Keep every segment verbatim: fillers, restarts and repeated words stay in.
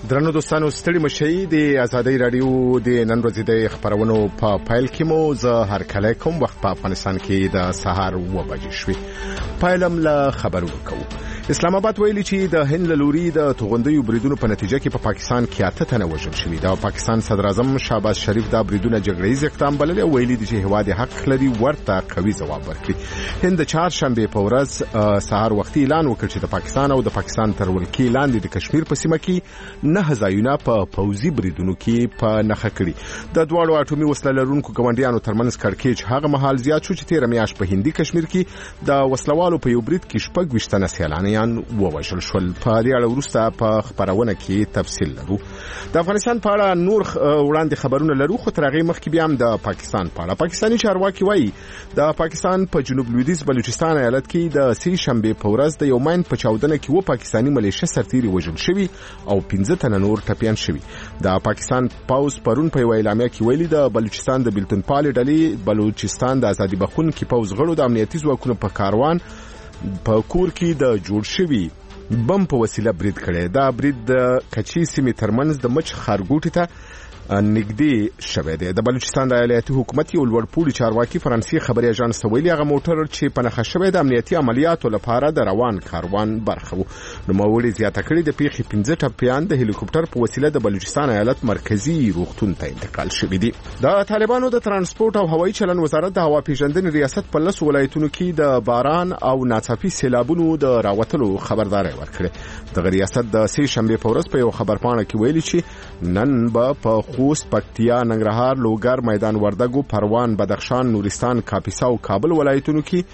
درنو دوستانو ستړي مشي د آزادۍ رادیو د نن ورځې د خبرونو په پایل کې مو زه هر کله کوم وخت په افغانستان کې د سهار و بجې شوې پایلم له خبرونو کوو. اسلام آباد ویلي چې د هند له لوري د توغندیو بریدونو په نتیجه کې په پا پاکستان کې اته تنه وژل شوي. د پاکستان صدر اعظم شهباز شریف دا بریدونه جګړیز اقدام بللي او ویلي دي چې هواد حق لري ورته قوي ځواب ورکړي. هند د چهارشنبه په ورځ سهار وختي اعلان وکړ چې د پاکستان او د پاکستان تر ولکې لاندې د کشمیر په سیمه کې نه ځایونه په پوځي بریدونو کې په نخښه کړي. د دواړو اټومي وسله لرونکو ګاونډیانو ترمنځ کړکېچ هغه مهال زیات شو چې تیر میاشت په هندي کشمیر کې د وسلوالو په یو برید کې شپږ ویشت تنه سیلانیان ووژل شول. په دې اړه وروسته په خبرونه کې تفصیل لرو. د افغانستان په اړه نور وړاندې خبرونه لرو، خو تر هغې مخکې بیا هم د پاکستان په اړه. پاکستاني چارواکي وایي د پاکستان په جنوب لویدیځ بلوچستان ایالت کې د سې شنبې په ورځ د یو ماین په چاودنه کې و پاکستاني ملیشه سرتیري وژل شوي او پنځه تنه نور ټپیان شوي. د پاکستان پوځ پرون په یوه اعلامیه کې ویلي د بلوچستان د بلتونپالې ډلې بلوچستان د ازادي بخښونکي پوځ غړو د امنیتي ځواکونو په کاروان په کور کې د جوړ شوي بم په وسیله برید کړي. دا برید د کچي سیمې ترمنځ د مچ خارګوټي ته نږدې شوی دی. د بلوچستان د ایالتي حکومت یو لوړپوړي چارواکي فرانسې خبري اژانس ته ویلي هغه موټر چې په نښه شوی د امنیتي عملیاتو لپاره د روان کاروان برخه و. نوموړي زیاته کړې د پیښې پنځه ټپیان د هلیکوپټر په وسیله د بلوچستان ایالت مرکزی روغتون ته انتقال شوي دي. د طالبانو د ترانسپورت او هوایي چلن وزارت د هوا پیژندنې ریاست په لس ولایتونو کې د باران او ناڅاپي سیلابونو د راوتلو خبرداري ورکړه. د ریاست د سې شنبې په ورځ په یو خبرپاڼه کې ویلي چې نن به په خوست، پکتیا، ننګرهار، لوګر، میدان وردګو، پروان، بدخشان، نورستان، کاپیسا او کابل ولایتونو کې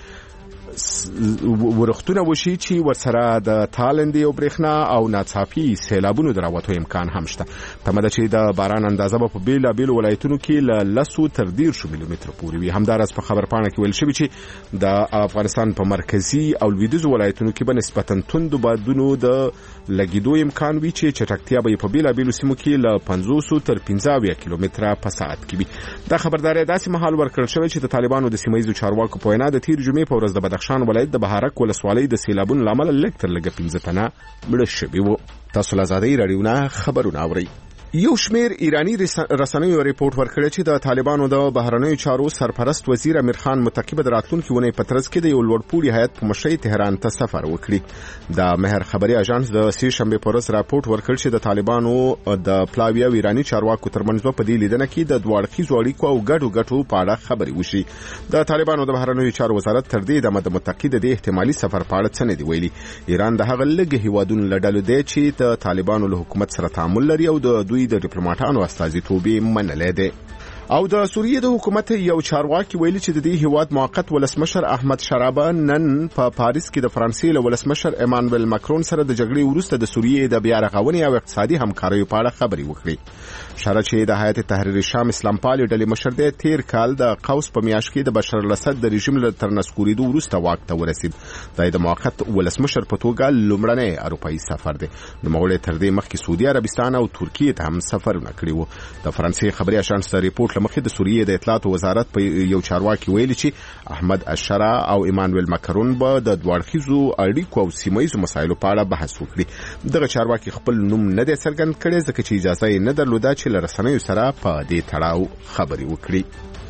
ورختونه وشي چې ورسره د تالندې او برېښنا او ناڅاپي سیلابونو دراوتو امکان هم شته. تمه ده چې د باران اندازه به په بیلابیلو ولایتونو کې له لسو تر دیرشو میلیمترو پورې وي. همداراز په خبرپاڼه کې ویل شوي چې د افغانستان په مرکزي او لویدیځو ولایتونو کې به نسبتاً توندو بادونو د لګیدو امکان وي چې چټکتیا به په بیلابیلو سیمو کې له پنځوس تر پنځه اویا کیلومتره په ساعت کې وي. دا خبرداري داسې مهال ورکړل شوې چې د طالبانو د سیمایي چارواکو په وینا د تیر جمعې په ورځ د بدخشان ولایت د بهارک ولسوالۍ د سیلابونو لامل لږ تر لږه پنځه تنه مړه شوي وو. تاسو له آزادۍ رادیو نه خبرونه اورئ. یو شمیر ایرانی رسنیو ریپورت ورکړی چې د طالبانو د بهرنیو چارو سرپرست وزیر امیر خان متقیب د راتلونکي ونې په ترڅ کې د یو لوړپوړي هیئت په مشرۍ تهران ته سفر وکړي. د مهر خبري اژانس د سې شنبې په ورځ راپورټ ورکړ چې د طالبانو د پلاوی او ایرانی چارواکو ترمنځ په دې لیدنه کې د دوه اړخیزو اړیکو او ګډو ګټو په اړه خبرې وشي. د طالبانو د بهرنیو چارو وزارت تر دې د متقید د احتمالي سفر په اړه څه نه دی ویلي. ایران د هغه لږ هیوادونو له ډلې دی چې د طالبانو له حکومت سره تعامل لري او د دوی د ډیپلوماټانو استازیتوب منلې ده. او د سوریې د حکومت یو چارواکي ویلي چې د دې هیواد موقت ولسمشر احمد شرابه نن په پاریس کې د فرانسې له ولسمشر ایمانوئل ماکرون سره د جګړې وروسته د سوریې د بیا رغونې او اقتصادي همکارۍ په اړه خبرې وکړي. شره چې د هیئت تحریر شام اسلام پالي ډلې مشر دی تیر کال د قوس په میاشت کې د بشار الاسد د رژیم له تر نسکورېدو وروسته واک ته ورسید. د موقت ولسمشر په توګه لومړنی اروپایي سفر دی. نوموړی تر دې مخکې سعودي عربستان او ترکیې ته هم سفرونه کړي وو. د فرانسې خبري اژانس د ریپورت مخکې د سوریې د اطلاعاتو وزارت په یو چارواکي ویلي چې احمد اشرا او ایمانوئل ماکرون به د دوړخیزو اړیکو او سیمایي مسایلو په اړه بحث وکړي. دغه چارواکي خپل نوم نه دی څرګند کړی ځکه چې اجازه یې نه درلوده چې له رسنیو سره په دې تړاو خبرې وکړي.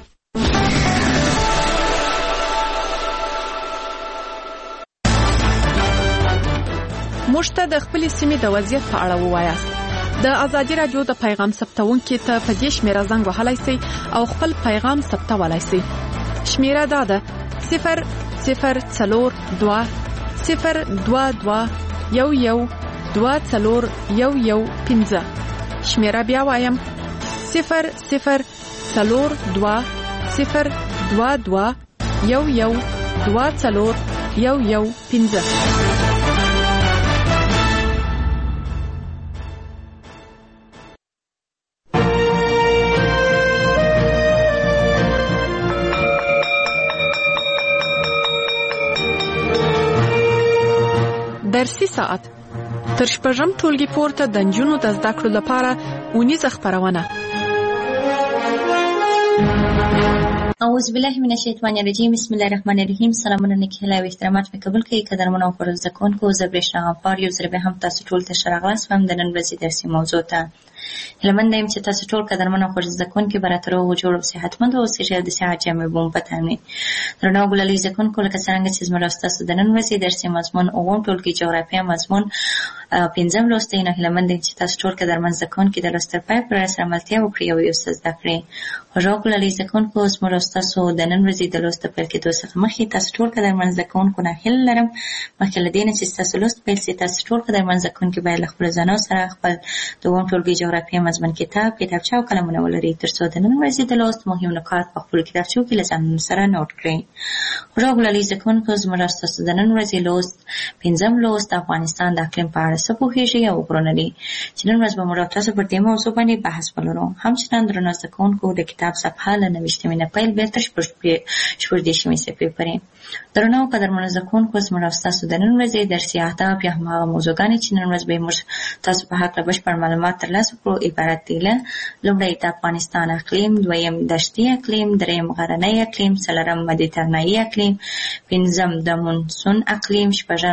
موږ ته د خپل سیمې د وضعیت په اړه ووایاست. د ازادي رادیو د پیغام ثبتونکو ته په دې شمیره زنګ وهلای شئ او خپل پیغام ثبتولای شئ. شمیره دا ده صفر صفر څلور دوه صفر دوه دوه یو یو دوه څلور یو یو پنځه. شمیره بیا وایم صفر صفر څلور دوه صفر دوه دوه یو یو دوه څلور یو یو پنځه. درسي ساعت تر شپږم ټولګي پورته د نجونو د زده کړو لپاره اونیزه خپرونه. اعوذ بالله من الشیطان الرجیم. بسم الله الرحمن الرحیم. سلامونه نیکی او احترامات مې قبول کړئ. قدرمنو او خوړل زکونکو زه برېښنا غفار یو ځل بیا هم تاسو ټول ته ښه راغلاست وم د نن ورځې درسي موضوع ته. هیلهمنده یم چې تاسو ټول قدرمن او خوږ زکونکي به راته روغ جوړ او صحتمند اوسئ او د صحت جامې به مو په تن وي. درنو ګلالي زکونکو، لکه څرنګه چې زموږ او ستاسو د نن ورځې درسي مضمون اووم ټولګي جغرافیه مضمون پنځم لوست دی. نو هیلهمنده یم چې تاسو ټول قدرمن زکونکي د لوست تر پایه پورې راسره ملتیا وکړئ او یو څه زده کړئ. خوږو ګلالي زکونکو، زموږ او ستاسو د نن ورځې د لوست پیل کېدو څخه مخکې تاسو ټول قدرمن زکونکو نه هیله لرم مخکې له دې نه چې ستاسو لوست پیل شي تاسو ټول قدرمن زکونکي باید له خپلو ځانو سره خپل د اووم ټولګي جغرافیه مضمون کتاب کتابچه او قلمونه ولرئ تر څو د نن ورځې د لوست مهم نکات په خپلو کتابچو کې له ځانونو سره نوټ کړئ. خوږو ګلالي زکونکو، زموږ او ستاسو د نن ورځې لوست پنځم لوست د افغانستان د اقلیم په اړه څه پوهېږئ او وګورنه دي چې نن ورځ به موږ او تاسو پر دې موضوع باندې بحث ولرو. همچنان درنو زکونکو د کتاب صفحه له نویشتمې نه پیل بیا تر شپږدېرشمې صفحې پورې. درنو قدرمنو زکونکو، زموږ او ستاسو د نن ورځې درسي اهداف یا هماغه موضوعګانې چې نن ورځ به موږ تاسو په هکله بشپړ معلومات ترلاسه کړو عبارت دي له: لومړی د افغانستان اقلیم، دویم دشتي اقلیم، دریم غرنی اقلیم، څلورم مدیترانه‌ایي اقلیم، پنځم د مونسون اقلیم، شپږم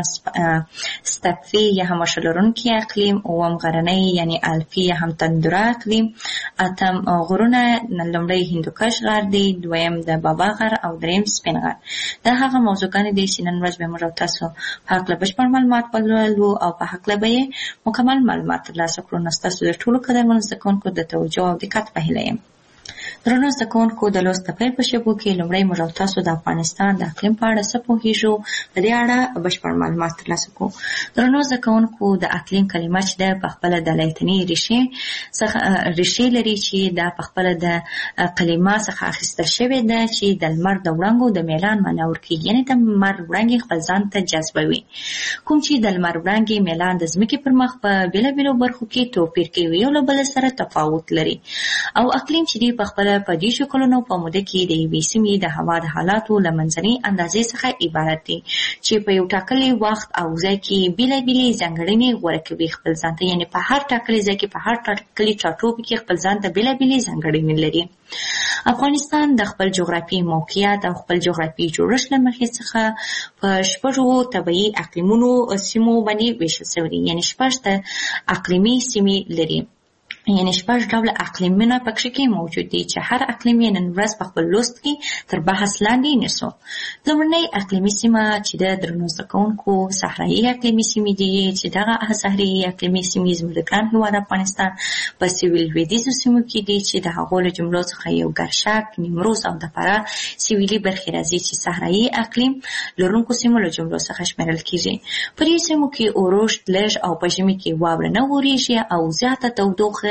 ستپفي یا هم واښه لرونکی اقلیم، اووم غرنی یعنی الپي یا هم تندره اقلیم، اتم غرونه، لومړی هندوکش غر دی، دویم د بابا غر او دریم سپین غر. دا هغه موضوعګانې دي چې نن ورځ به موږ او تاسو په هکله بشپړ معلومات ولولو او په هکله به یې مکمل معلومات ترلاسه کړو. نو ستاسو د ټولو قدرمنو زکونکو د توجه او دقت په هیله یم. درنو زکونکو، د لوست د پیل په شیبو کې لومړی موږ او تاسو د افغانستان د اقلیم په اړه څه پوهېږو، په دې اړه بشپړ معلومات ترلاسه کړو. درنو زکونکو، د اقلیم کلمه چې ده په خپله د لاتیني ریښې څخه ریښې لري چې دا په خپله د کلمه څخه اخیستل شوې ده چې د لمر د وړانګو د میلان معنا ورکوي، یعنې د لمر وړانګې خپل ځان ته جذبوي. کوم چې د لمر وړانګې میلان د ځمکې پر مخ په بېلابېلو برخو کې توپیر کوي، یو له بل سره تفاوت لري. او اقلیم چې دی په خپله په دېرشو کلونو په موده کې د یوې سیمې د هوا د حالاتو له منځنۍ اندازې څخه عبارت دی چې په یو ټاکلي وخت او ځای کې بېلابېلې ځانګړنې غوره کوي خپل ځان ته، یعنې په هر ټاکلي ځای کې په هر ټاکلي ټاټوبي کې خپل ځان ته بېلابېلې ځانګړنې لري. افغانستان د خپل جغرافیایي موقعیت او خپل جغرافیایي جوړښت له مخې څخه په شپږو طبیعي اقلیمونو سیمو باندې ویشل شوی دی، یعنې شپږ اقلیمي سیمې لري، یعنې شپږ ډوله اقلیمونه پکښې کې موجود دي چې هر اقلیم یې نن ورځ په خپل لوست کې تر بحث لاندې نیسو. لومړنۍ اقلیمي سیمه چې د درنو زده کوونکو صحرایي اقلیمي سیمې دي چې دغه صحرایي اقلیمي سیمې زموږ د ګران هېواد افغانستان په سویل لویدیځو سیمو کې دي چې د هغو له جملو څخه یو ګرشک، نیمروز او د فراه سویلي برخې راځي چې صحرایي اقلیم لرونکو سیمو له جملو څخه شمیرل کېږي. په دې سیمو کې اورښت لږ او په ژمي کې واوره نه وریږي او زیاته تودوخه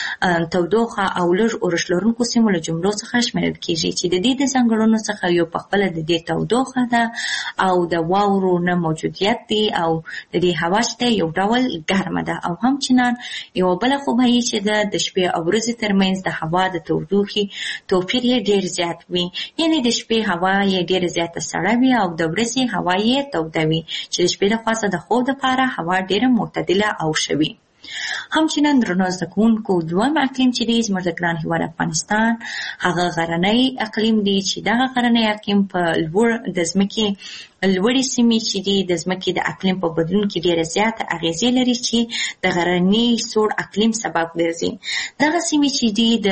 تودوخه او لږ اورښت لرونکو سیمو له جملو څخه شمیرل کېږي چې د دې د ځانګړنو څخه یو په خپله د دې تودوخه ده او د واورو نه موجودیت دی او د دې هوا چې ده یو ډول ګرمه ده او همچنان یوه بله خوبایي چې ده د شپې او ورځې ترمنځ د هوا د تودوخې توپیر یې ډېر زیات وي، یعنې د شپې هوا یې ډېره زیاته سړه وي او د ورځې هوا یې توده وي چې د شپې لخوا د خوب دپاره هوا ډېره معتدله او ښه وي. همچنان درنو زده کوونکو، دویم اقلیم چې دی زموږ د ګران هېواد افغانستان هغه غرنی اقلیم دی چې دغه غرنی اقلیم په لوړ د ځمکې لوړې سیمې چې دي د ځمکې د اقلیم په بدلون کې ډېره زیاته اغېزې لري چې د غرني سوړ اقلیم سبب ګرځي. دغه سیمې چې دي د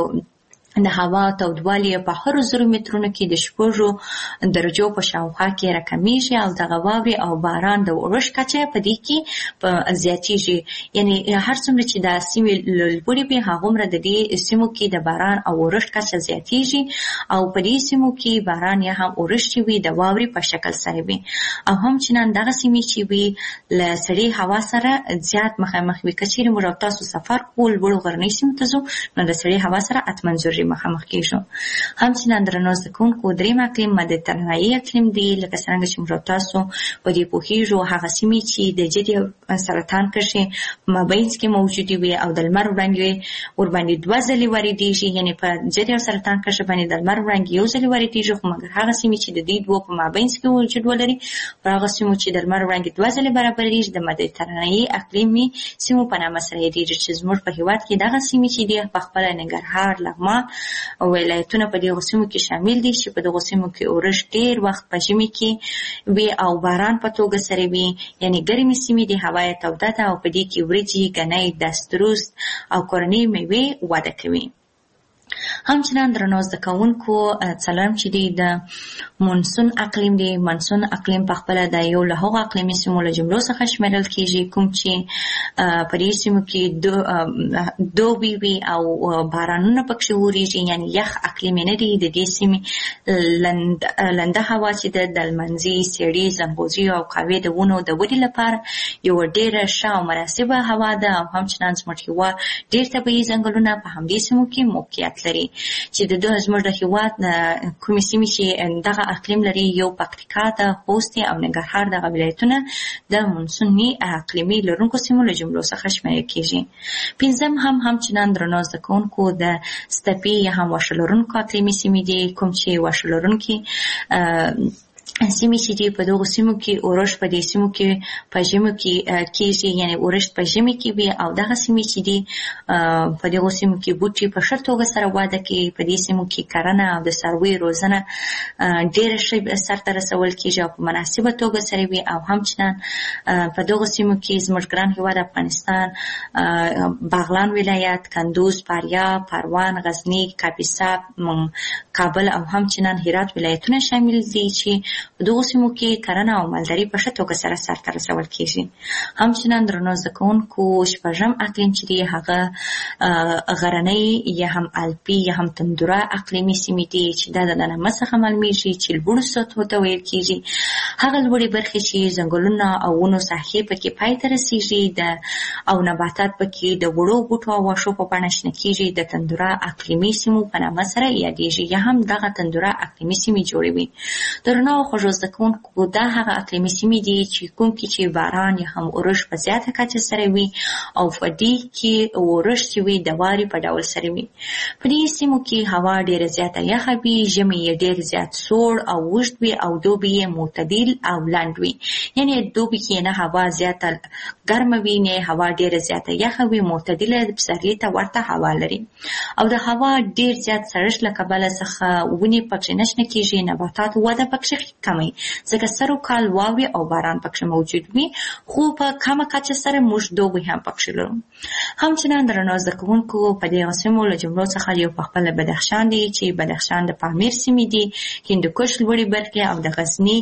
د هوا تودوالی په هر زرو مترونو کې د شپږو درجو په شاوخوا کې راکمیږي او دغه واورې او باران د اورښت کچه په دې کې زیاتیږي، یعنې هر څومره چې دا سیمې لوړې وي هغومره د دې سیمو کې د باران او اورښت کچه زیاتیږي او په دې سیمو کې باران یا هم اورښت چې وي د واورې په شکل سره وي او همچنان دغه سیمې چې وي له سړې هوا سره زیات مخامخ وي. که چیرې موږ تاسو سفر کوو لوړو غرنۍ سیمو ته ځو نو د سړې هوا سره حتما ضروري مخامخ کېږو. همچنان درنو زده کوونکو، دریم اقلیم مدیترانه‌ایي اقلیم دی، لکه څرنګه چې موږ تاسو په دې پوهېږو هغه سیمې چې د جدي سرطان کرښې په مابینځ کې موجودې وي او د لمر وړانګې ورباندې دوه ځلې واردېږي، یعنې په جدي سرطان کرښې باندې د لمر وړانګې یو ځلې واردېږي، خو مګر هغه سیمې چې د دې دوو په مابینځ کې وجود ولري په هغه سیمو چې د لمر وړانګې دوه ځلې برابرېږي د مدیترانه‌ایي اقلیمي سیمو په نامه سره یادېږي چې زموږ په هېواد کې دغه سیمې چې دي په خپله ننګرهار، لغمان ولایتونه په دې سیمو کې شامل دي چې په دغه سیمو کې اورښت ډېر وخت په ژمي کې وي او باران په توګه سره وي، یعنې ګرمې سیمې دي، هوا یې توده ده او په دې کې وریجې، ګنی، دسترست او کورنۍ میوې وده کوي. همچنان درنو زده کوونکو څلورم چې دی د مونسون اقلیم دی. مونسون اقلیم په خپله د یو له هغو اقلیمي سیمو له جملو څخه شمیرل کېږي کوم چې په دې سیمو کې دوبي وي او بارانونه پکښې وریږي، یعنې یخ اقلیم نه دی. د دې سیمې لنده هوا چې ده د لمنځي، سیړي، ځنغوزي او قهوې د ونو د ودې لپاره یوه ډېره ښه او مناسبه هوا ده او همچنان زموږ هېواد ډېر طبیعي ځنګلونه په همدې سیمو کې موقعیت لري چې د دوه زموږ د هېواد کومې سیمې چې دغه اقلیم لري یو پکتیکا ده، خوست او ننګرهار دغه ولایتونه د مونسوني اقلیمي لرونکو سیمو له جملو څخه شمیرل کېږي. پنځم هم همچنان درنو زده کوونکو د سټپي یا هم واښه لرونکو اقلیمي سیمې دي کوم چې واښه لرونکي سیمې چې دي په دغو سیمو کې اورښت په دې سیمو کې په ژمي کې کېږي، یعنې اورښت په ژمي کې وي او دغه سیمې چې دي په دغو سیمو کې بوټي په ښه توګه سره وده کوي. په دې سیمو کې کرنه او د څارویو روزنه ډېره ښه سرته رسول کېږي او په مناسبه توګه سره وي او همچنان په دغو سیمو کې زموږ ګران هېواد افغانستان، بغلان ولایت، کندوز، فاریاب، پروان، غزني، کاپیسا، کابل او همچنان هرات ولایتونه شامل دي چې په دغو سیمو کې کرنه او مالداري په ښه توګه سره سرته رسول کېږي. همچنان درنو زده کوونکو شپږم اقلیم چې دی هغه غرنی یا هم الپي یا هم تندوره اقلیمي سیمې دي چې دا د نامه څخه معلومیږي چې لوړو سطحو ته ویل کېږي. هغه لوړې برخې چې ځنګلونه او ونو ساحې پکې پای ته رسېږي او نباتات پکې د وړو بوټو او واښو په بڼه شنه کېږي د تندوره اقلیمي سیمو په نامه سره یادېږي یا هم دغه تندوره اقلیمي سیمې جوړوي. درنو خوږو زده کوونکو دا هغه اقلیمي سیمې دي چې کوم کې چې باران یا هم اورښت په زیاته کچه سره وي او په دې کې اورښت چې وي د وارې په ډول سره وي. په دې سیمو کې هوا ډېره زیاته یخه وي، ژمی یې ډېر زیات سوړ او اوږد وي او دوبي یې معتدل او لنډ وي، یعنې دوبي کې نه هوا زیاته ګرمه وي نه هوا ډېره زیاته یخه وي، معتدله پسرلي ته ورته هوا لري او د هوا ډېر زیات سړښت له کبله څخه ونې پکښې نه شنه کېږي، نباتات وده پکښې کموي ځکه سر و کال واورې او باران پکښې موجود وي، خو په کمه کچه سره موږ دوبی هم پکښې لرو. همچنان درنو زده کوونکو په دغه سیمو له جملو څخه یو پخپله بدخشان دی چې بدخشان د پامیر سیمې دي، هندوکش لوړې برخې او د غزني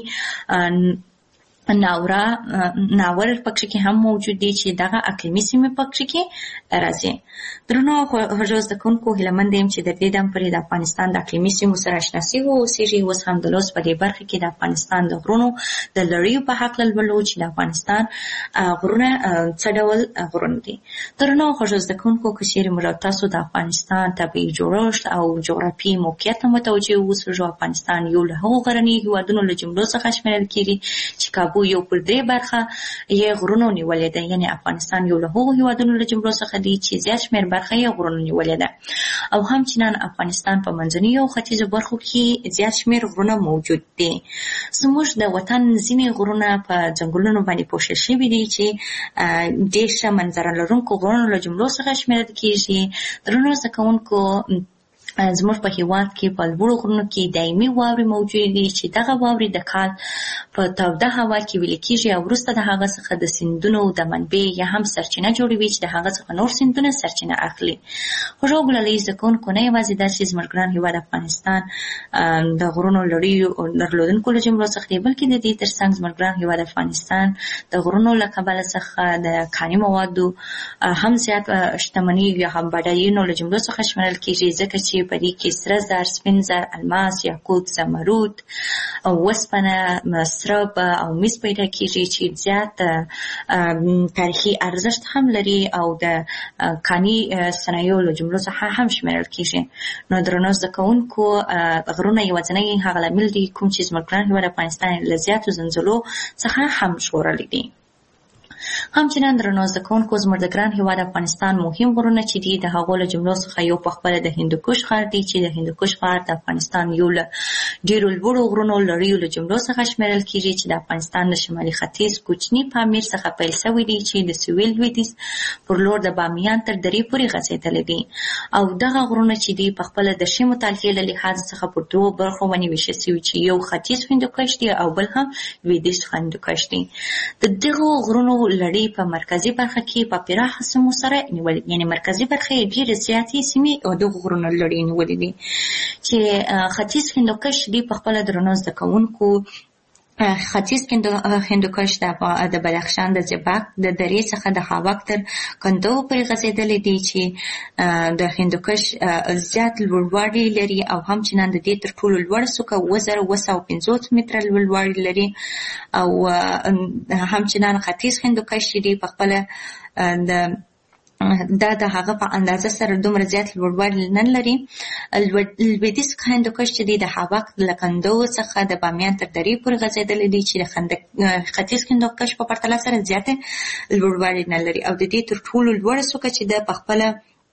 ناوره ناور پکښې کې هم موجود دي چې دغه اقلیمي سیمې پکښې کې راځي. درنو خوږو زده کوونکو هیله مند یم چې د دې دم پورې د افغانستان د اقلیمي سیمو سره اشنا سوي واوسېږئ. اوس هم د لوست په دې برخه کې د افغانستان د غرونو د لړیو په هکله لولو چې د افغانستان غرونه څه ډول غرونه دي. درنو خوږو زده کوونکو که چیرې موږ تاسو د افغانستان طبیعي جوړښت او جغرافیایي موقعیت ته متوجه اوسېږو، افغانستان یو له هغو غرنیو هېوادونو له جملو څخه شمیرل کېږي چې کابو یو پر درې برخه یې غرونو نیولې ده، یعنې افغانستان یو له هغو هېوادونو له جملو څخه دی چې زیات شمېر برخه یې غرونو نیولې ده او همچنان افغانستان په منځنیو او ختیځو برخو کې زیات شمېر غرونه موجود دي. زموږ د وطن ځینې غرونه په ځنګلونو باندې پوښل شوي دي چې ډېر ښه منظره لرونکو غرونو له جملو څخه شمېرل کېږي. درنو زده کوونکو زموږ په هېواد کې په لوړو غرونو کې دایمي واورې موجودې دي چې دغه واورې د کال په توده هوا کې ویلې کېږي او وروسته د هغه څخه د سیندونو د منبع یا هم سرچینه جوړوي چې د هغه څخه نور سیندونه سرچینه اخلي. خوږو ګلالۍ زده کوونکو نه یوازې دا چې زموږ ګران هېواد افغانستان د غرونو لړیو درلودونکو له جملو څخه دی، بلکې د دې تر څنګ زموږ ګران هېواد افغانستان د غرونو له کبله څخه د کاني موادو هم زیات شتمني یا هم بډایینو له جملو څخه شمېرل کېږي ځکه چې په دې کې سره زر، سپین زر، الماس، یاقوت، زمرود، وسپنه، سرب او مس پیدا کېږي چې زیات تاریخي ارزښت هم لري او د کاني صنایعو له جملو څخه هم شمېرل کېږي. نو درنو زده کوونکو غرونه یوازینی هغه لامل دي کوم چې زموږ ګران هېواد افغانستان له زیاتو زلزلو څخه هم ژغورلی دي. همچنان درنو زده کوونکو زموږ د ګران هېواد افغانستان مهم غرونه چې دي د هغو له جملو څخه یو پخپله د هندوکش غر دی چې د هندوکش غر د افغانستان یو له ډیرو لوړو غرونو لړیو له جملو څخه شمیرل کیږي چې د افغانستان د شمالي ختیځ کوچني پامیر څخه پیل شوی دی چې د سویل لویدیځ پر لور د بامیان تر درې پورې غځېدلی دی او دغه غرونه چې دی په خپله د ښې مطالعې له لحاظ څخه پر دوو برخو باندې ویشل شوي چې یو ختیځ هندوکش دی او بل هم لویدیځ هندوکش دی. د دغو غرونو لړۍ په مرکزي برخه کې په پراخه سیمو سره نیولې، یعنې مرکزي برخه یې ډېرې زیاتې سیمې او دغو غرونو لړۍ نیولې دي چې ختیځ هندوکش دی په خپله درنو زده کوونکو ختیځ هندوکش د بدخشان د زیباک د درې څخه د خاوک تر کندو پورې غځېدلی دی چې د هندوکش زیات لوړوالی لري او همچنان د دې تر ټولو لوړه څوکه اووه زره اووه سوه پنځوس متره لوړوالی لري او همچنان ختیځ هندوکش چې دی په خپله د دا د هغه په اندازه سره دومره زیات لوړوالی نه لري. لویدیځ هندوکش چې دی د هاواک له کندو څخه د بامیان تر درې پورې غځېدلی دی چې د ختیځ هندوکش په پرتله سره زیاته لوړوالی نه لري او د دې تر ټولو لوړه څوکه چې ده په خپله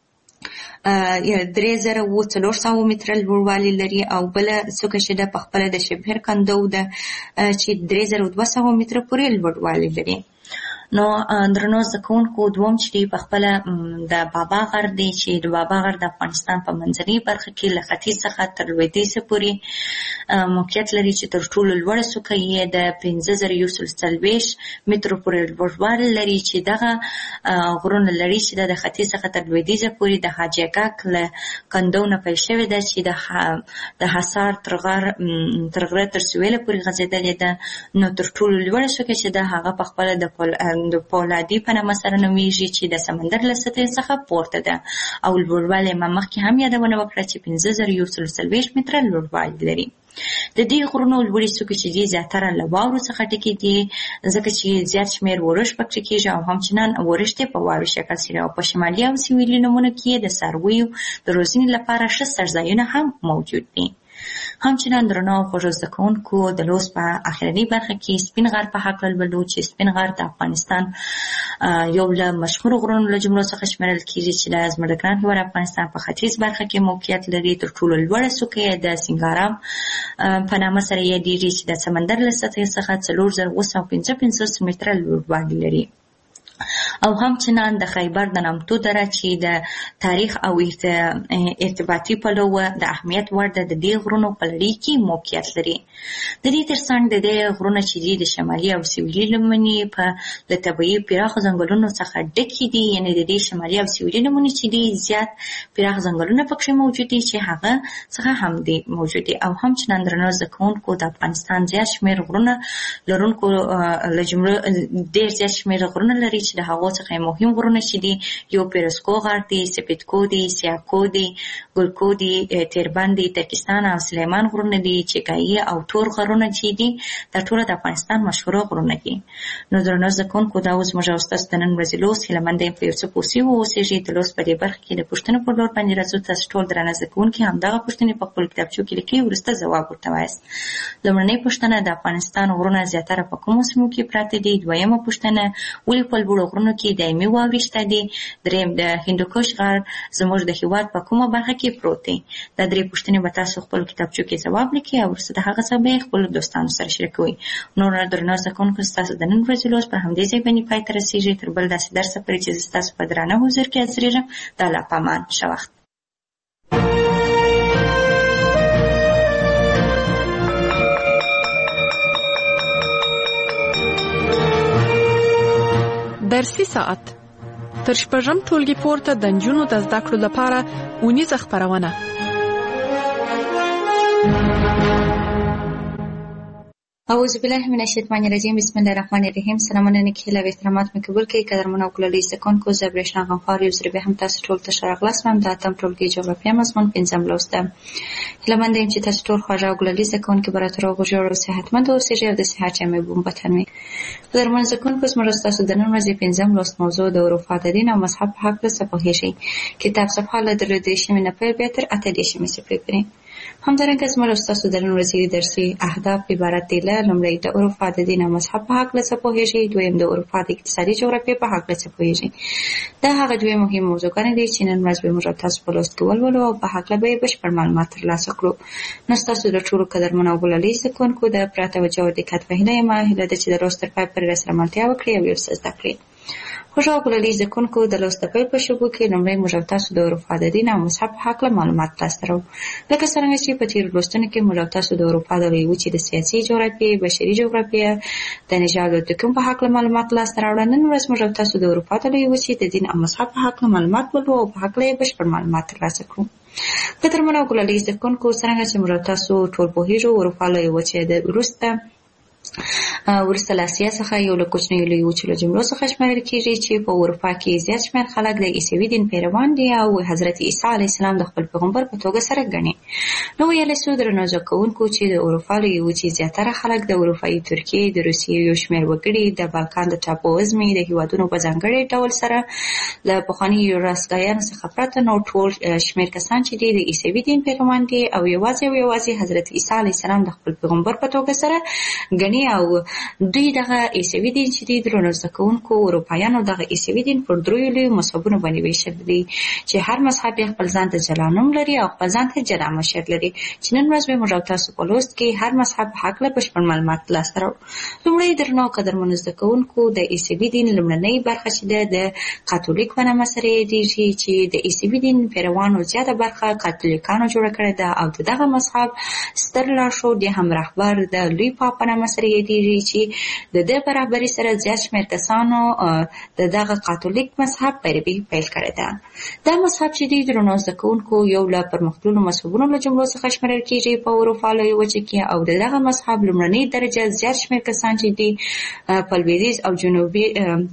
درې زره اووه څلور سوه متره لوړوالی لري او بله څوکه چې ده په خپله د شبهر کندو ده چې درې زره دوه سوه متره پورې لوړوالی لري. نو درنو زده کوونکو دوم چې دی په خپله د بابا غر دی چې د بابا غر د افغانستان په منځنۍ برخه کې له ختیځ څخه تر لویدیځه پورې موقعیت لري چې تر ټولو لوړه څوکه یې د پنځه زره یو سل څلوېښت مترو پورې لوړوالی لري چې دغه غرونه لري چې د ختیځ څخه تر لویدیځه پورې د حاجي اګک له کندو نه پیل شوې ده چې د حصار تر غره تر سویله پورې غځېدلې ده. نو تر ټولو لوړه څوکه چې ده هغه په خپله د د پولادي په نامه سره نومیږي چې د سمندر له سطحې څخه پورته ده او لوړوالی ما مخکې هم یادونه وکړه چې پنځه زره یو سل څلوېښت متره لوړوالی لري. د دې غرونو لوړې څوکې چې دي زیاتره له واورو څخه ډکې دي ځکه چې زیات شمېر ورښت پکې کېږي او همچنان ورښت یې په واوري شکل سوي او په شمالي او سویلي نومونو کې د څارویو د روزنې لپاره ښه څړځایونه هم موجود دي. همچنان درنو او خوږو زده کوونکو د لوست په اخرنۍ برخه کې سپین غر په هکله لولو چې سپین غر د افغانستان یو له مشهورو غرونو له جملو څخه شمیرل کېږي چې د زموږ د ګران هېواد افغانستان په ختیځ برخه کې موقعیت لري. تر ټولو لوړه څوکه یې د سینګارام په نامه سره یادېږي چې د سمندر له سطحې څخه څلور زره اووه سوه پنځه پنځوس متره لوړوالی لري او همچنان د خیبر د نامتو دره چې د تاریخ او ارتباطي پلوه د اهمیت وړ ده د دې غرونو په لړۍ کې موقعیت لري. د دې ترڅنګ د دې غرونه چې دي د شمالي او سویلي لمنې په له طبیعي پراخو ځنګلونو څخه ډکې دي، یعنې د دې شمالي او سویلي لمنې چې دي زیات پراخ ځنګلونه پکې موجود دي چې هغه څخه هم دي موجود دي. او همچنان درنو زده کوونکو د افغانستان زیات شمېر غرونه لرونکو له جملو ډېر زیات شمېر غرونه لري چې د هغو څخه مهم غرونه چې دي یو پیروسکو غر دی، سپیدکو دی، سیاکو دی، ګلکو دی، تیربند دی، ترکستان او سلیمان غرونه دي، چکایي او تور غرونه چې دي دا ټول د افغانستان مشهور غرونه دي. نو درنو زده کوونکو دا اوس موږ اوس تاسو د نن ورځې لوست هیله مند یم په یو څه پوسي واوسېږئ. د لوست په دې برخه کې د پوښتنو په لور باندې راځو. تاسو ټول درانه زده کوونکي همدغه پوښتنې په خپلو کتابچو کې لیکئ، وروسته ځواب ورته وایاست. لومړنۍ پوښتنه د افغانستان غرونه زیاتره په کومو سیمو کې پراته دي؟ دویمه پوښتنه ولې په لوړو غرونو کې دایمي واورې شته دي؟ دریم د هندوکش غر زموږ د هېواد په کومه برخه کې پروت دی؟ دا درې پوښتنې به تاسو خپلو کتابچو کې ځواب لیکئ او وروسته د هغه څه به یې خپلو دوستانو سره شریکوئ. نور درنو زده کوونکو ستاسو د نن ورځې لوست پر همدې ځای باندې پای ته رسېږي. تر بل داسې درسه پورې چې زه ستاسو په درانه حضور کې حاضرېږم، د الله په امان. ښه وخت. درسي ساعت تر شپږم ټولګي پورته د نجونو د زده کړو لپاره اونیزه خپرونه. اعوذ بالله من الشیطان الرجیم. بسم الله الرحمن الرحیم. سلامونه نیکهیله او احترامات مې قبول کړئ. قدرمن او ګلالي زده کوونکو، زه برېښنا غمخوار یو ځل بیا هم تاسو ټول ته ښه راغلاست وایم. د اتم ټولګي جغرافیه مضمون پنځم لوست ده. هیله مند یم چې تاسو ټول خوږه او ګلالي زده کوونکي به راته روغ او جوړ او صحتمند اوسئ او د صحت جامې به مو په تن وي. قدرمن زده کوونکو، زموږ ستاسو د نن ورځې پنځم لوست موضوع د حروف دین او مذهب په هکله څه پوهېږئ. کتاب صفحه له درې دېرشمې نه پیل بیا تر اته دېرشمې صفحې پورې. همدارنګه زموږ ستاسو د نن ورځې درسي اهداف عبارت دي له لومړی د اروپا د دین او مذهب په هکله څه پوهېږئ، دویم د اروپا د اقتصادي جغرافیې په هکله څه پوهېږئ. دا هغه دوې مهم موضوعګانې دي چې نن ورځ به موږ تاسو په لوست کې ولولو او په هکله به یې بشپړ معلومات ترلاسه کړو. نو ستاسو د ټولو قدرمنو او بللي زده کوونکو د پوره توجه او دقت په هیله یم، هیله ده چې د لوست تر پای پورې راسره ملتیا وکړئ او یو څه زده کړئ. خوږ او بللي زده کوونکو د لوست د پیل په شروع کې لومړی موږ تاسو د اروپا د دین او مذهب په هکله معلومات لاسته راوړو. لکه څرنګه چې په تېرو لوستونو کې موږ تاسو د اروپا د لویې وچې د سیاسي جغرافیې، بشري جغرافیې، د نژاد او توکم په هکله معلومات لاسته راوړل. نن ورځ موږ تاسو د اروپا د لویې وچې د دین او مذهب په هکله معلومات ولرو او په هکله یې بشپړ معلومات ترلاسه کړو. قدرمنو او بللي زده کوونکو، څرنګه چې موږ تاسو ټول پوهېږو، اروپا لویې وچې د وروسته وروسته له اسیا څخه یو له کوچنیو لویو وچو له جملو څخه شمېرل کېږي چې په اروپا کې زیات شمېر خلک د عیسوي دین پیروان دي او حضرت عیسی علیه السلام د خپل پیغمبر په توګه سره ګڼي. نو ویلی سو درنو زده کوونکو چې د اروپا لویې وچې زیاتره خلک د اروپایي ترکیې، د روسیې یو شمېر وګړي، د بالکان د ټاپو وزمې د هېوادونو په ځانګړي ډول سره له پخواني یوګوسلاویانو څخه پرته نور ټول شمېر کسان چې دي د عیسوي دین پیروان دي او یوازې او یوازې حضرت عیسی علیه السلام د خپل پیغمبر په توګه سره ګڼي. او دوی دغه عیسوي دین چې دی درنو زده کوونکو، اروپایانو دغه عیسوي دین پر دریو لویو مذهبونو باندې ویشلی دی چې هر مذهب یې خپل ځان ته جلا نوم لري او خپل ځان ته جلا مشر لري، چې نن ورځ به موږ تاسو په لوست کې هر مذهب په هکله بشپړ معلومات لاسته راوړو. لومړی درنو قدرمنو زده کوونکو، د عیسوي دین لومړنۍ برخه چې ده د کاتولیک په نامه سره یادېږي، چې د عیسوي دین پیروانو زیاته برخه کاتولیکانو جوړه کړې ده او د دغه مذهب ستر لارښود یا هم رهبر د لوی پاپ په نامه سره یادېږي چې د دې په رهبرۍ سره زیات شمېر کسانو د دغه کاتولیک مذهب پیروي پیل کړې ده. دا مذهب چې دی درنو زده کوونکو یو له پرمختللو مذهبونو له جملو څخه شمېرل کېږي په اروپا لویې وچې کې، او د دغه مذهب لومړنۍ درجه زیات شمېر کسان چې دي په لویدیځ او جنوبي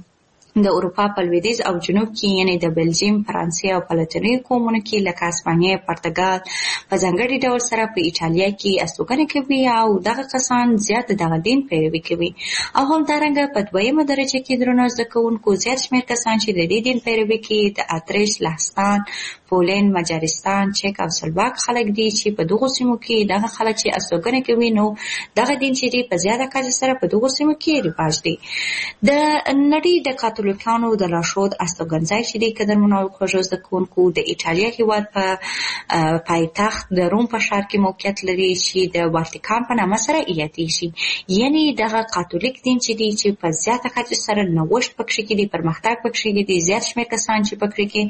د اروپا په لویدیځ او جنوب کې، یعنی د بلجیم، فرانسې او په لاتیني قومونو کې لکه اسپانیا، پرتګال، په ځانګړي ډول سره په ایټالیا کې استوګنه کوي او دغه کسان زیات دغه دین پیروي کوي. او همدارنګه په دویمه درجه کې درنو زده کوونکو زیات شمېر کسان چې د دې دین پیروي کوي د اتریش، لهستان، پولند، مجارستان، چک او سلواک خلک دي چې په دغو سیمو کې دغه خلک چې استوګنه کوي نو دغه دین چې دی په زیاته کچه سره په دغو سیمو کې رواج دی. د نړۍ د کاتولیکانو د لارښود استوګنځای چې دی قدرمنو او خوږو زده کوونکو د ایټالیا هېواد په پایتخت د روم په ښار کې موقعیت لري چې د واتیکان په نامه سره یادېږي. یعنې دغه کاتولیک دین چې دی چې په زیاته کچه سره نوښت پکښې کې دی، پرمختګ پکښې کې دی، زیات شمېر کسان چې پکښې کې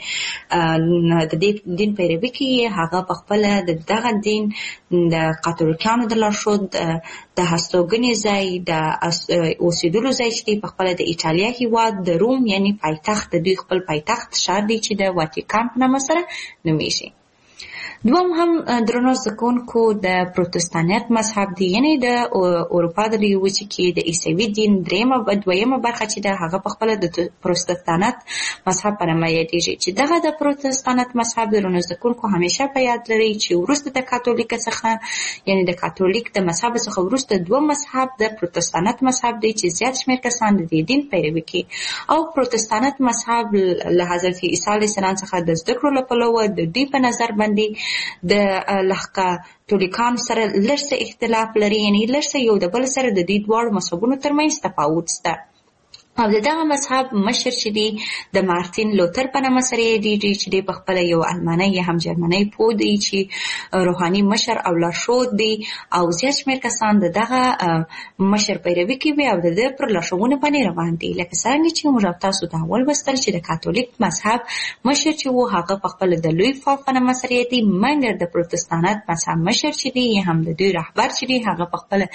د دې دین پیروي کوي هغه په خپله د دغه دین د کاتولیکانو د لارښود د هستوګنې ځای، د اوسېدلو ځای چې دی په خپله د ایټالیا هېواد د روم یعنی پایتخت د دوی خپل پایتخت ښار دی چې د واتیکان په نامه سره نومیږي. دوم هم درنو زده کوونکو د پروتستانت مذهب دی، یعنی د اروپا د لویې وچې کې د عیسوي دین درېیمه دویمه برخه چې ده هغه په خپله د پروتستانت مذهب په نامه یادېږي. چې دغه د پروتستانت مذهب درنو زده کوونکو همیشه په یاد لري چې وروسته د کاتولیک څخه، یعنی د کاتولیک د مذهب څخه وروسته دوه مذهب د پروتستانت مذهب دی چې زیات شمېر کسان د دې دین پیروي کوي. او پروتستانت مذهب له حضرت عیسی علیه السلام څخه د زده کړو له پلوه د دوی په نظر باندې د لهکه تولیکانو سره لږ څه اختلاف لري، یعنی لږ څه یو د بل سره د دې دواړو مذهبونو ترمنځ تفاوت شته. او د دغه مذهب مشر چې دی د مارتین لوتر په نامه سره یادېږي چې دی په خپله یو المانی یا هم جرمنی پوه دی چې روحاني مشر او لارښود دی او زیات شمېر کسان د دغه مشر پیروي کوي او د ده پر لارښوونو باندې روان دي. لکه څرنګه چې موږ تاسو ته اول لوستل چې د کاتولیک مذهب مشر چې و هغه په خپله د لوی پاپ په نامه سره یادېږي، مګر د پروتستانت مذهب مشر چې دی یا هم د دوی رهبر چې دی هغه په خپله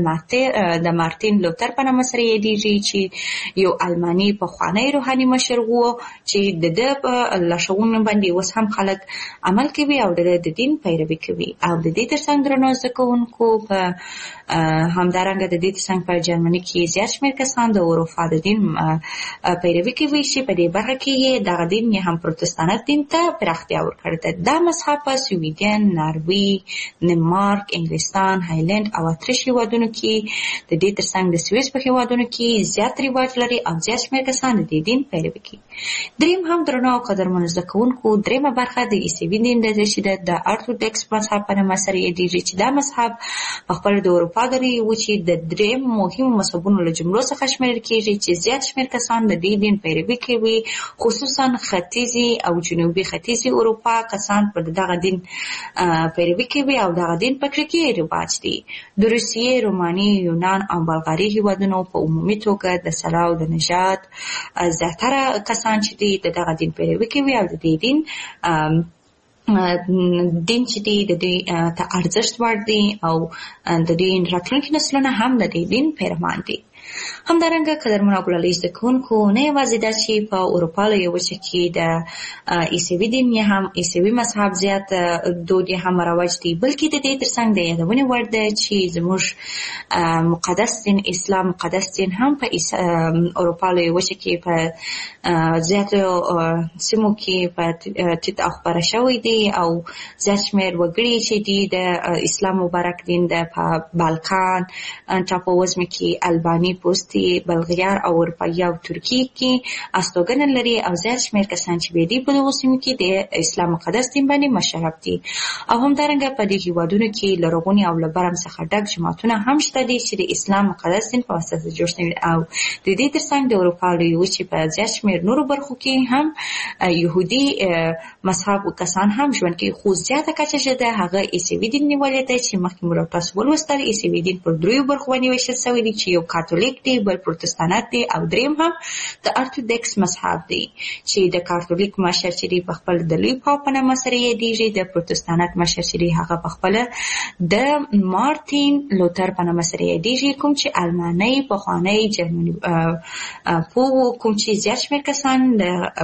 د مارتین لوتر په نامه سره یادېږي چې یو المانی پخوانی روحاني مشر و چې د ده په لارښوونو باندې اوس هم خلک عمل کوي او د د دین پیروي کوي. او د دې ترڅنګ درنو زده کوونکو په همدارنګه د دې ترڅنګ په جرمني کې زیات شمېر کسان د اروپا د دین پیروي کوي چې په دې برخه کې یې دغه دین یا هم پروتستانت دین ته پراختیا ورکړې ده. دا مذهب په سویډن، ناروې، دنمارک، انګلستان، هالند او اتریش هېوادونو کې د دې ترڅنګ د سویس په هېوادونو کې زیات رواج لري او زیات شمېر کسان د دې دین پیروي کوي. دریم هم درنو او قدرمنو زده کوونکو دریمه برخه د عیسوي دین ده چې د ارتودوکس مذهب په نامه سره یادېږي چې دا مذهب په خپل د اروپا د لویې وچې د دریم مهمو مذهبونو له جملو څخه شمیرل کېږي چې زیات شمېر کسان د دې دین پیروي کوي، خصوصا ختیځي او جنوبي ختیځي اروپا کسان پر دغه دین پیروي کوي او دغه دین په کې رواج دی. د روسیې، روماني، یونان او بلغاري هیوادونو په عمومي توګه د سلاو د نژاد زیاتره کسان چې دي د دغه دین پیروي کوي او د دې دین دین چې دی د دې ته ارزښت وړ دی او د دې راتلونکي نسلونه هم د دې دین پیروان دي. همدارنګه قدرمنو او ګلالي زده کوونکو نه یوازې دا چې په اروپا لویه وچه کې د عیسوي دین یا هم عیسوي مذهب زیات دود یا هم رواج دی، بلکې د دې ترڅنګ د یادونې وړ ده چې زموږ مقدس دین اسلام مقدس دین هم په اروپا لویه وچه کې په زیاتو سیمو کې په ټیټ او خپاره شوی دی او زیات شمېر وګړي چې دي د اسلام مبارک دین د په بالکان ټاپووزمه کې البانی، پوستی، بلغیار او اروپایي او ترکیه کې استوګنه لري او زیات شمېر کسان چې دي په دغو سیمو کې د اسلام مقدس دین باندې مشرف دي. او همدارنګه په دې هیوادونو کې لرغوني او له برم څخه ډک جماعتونه هم شته دي چې د اسلام مقدس دین په واسطه جوړ شوي او د دې ترڅنګ د اروپا لویې وچې په زیات شمېر نورو برخو کې هم یهودي مذهب کسان هم ژوند کوي، خو زیاته کچه چې ده هغه عیسوي دین نیولې ده چې مخکې مو تاسو ولوستل. عیسوي دین پر دریو برخو باندې ویشل شوی دی چې یو کاتولیک دی، بل پروتستانت دی او دریم هم د ارتودوکس مذهب دی چې د کاتولیک مشر چې دی په خپل د لوی پاپ په نامه سره یادېږي، د پروتستانت مشر چې دی هغه په خپل د مارتین لوتر په نامه سره یادېږي، کوم چې الماني پخوانی جرمني پوه کوم چې زیات شمېر کسان د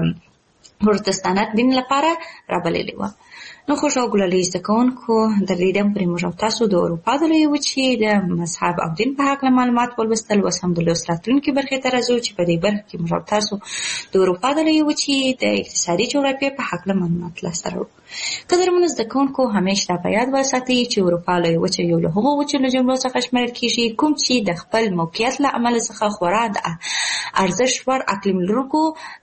پروتستانت دین لپاره رابللي وو. نو خوش او ګلالي زده کوونکو در دیدم پرې موږ تاسو د اروپا د لویې وچې د مذهب او دین په هکله معلومات ولوستل. اوس هم د لوست راتلونکي برخې ته راځو چې په دې برخه کې موږ تاسو د اروپا د لویې وچې د اقتصادي جغرافیې په هکله معلومات لاسته راوړو. قدرمنو زده کوونکو همیشه دا په یاد وساتئ چې اروپا لویې وچه یو له هغو وچو له جملو څخه شمیرل کېږي کوم چې د خپل موقعیت له امله څخه خورا د ارزښت وړ اقلیم لرونکو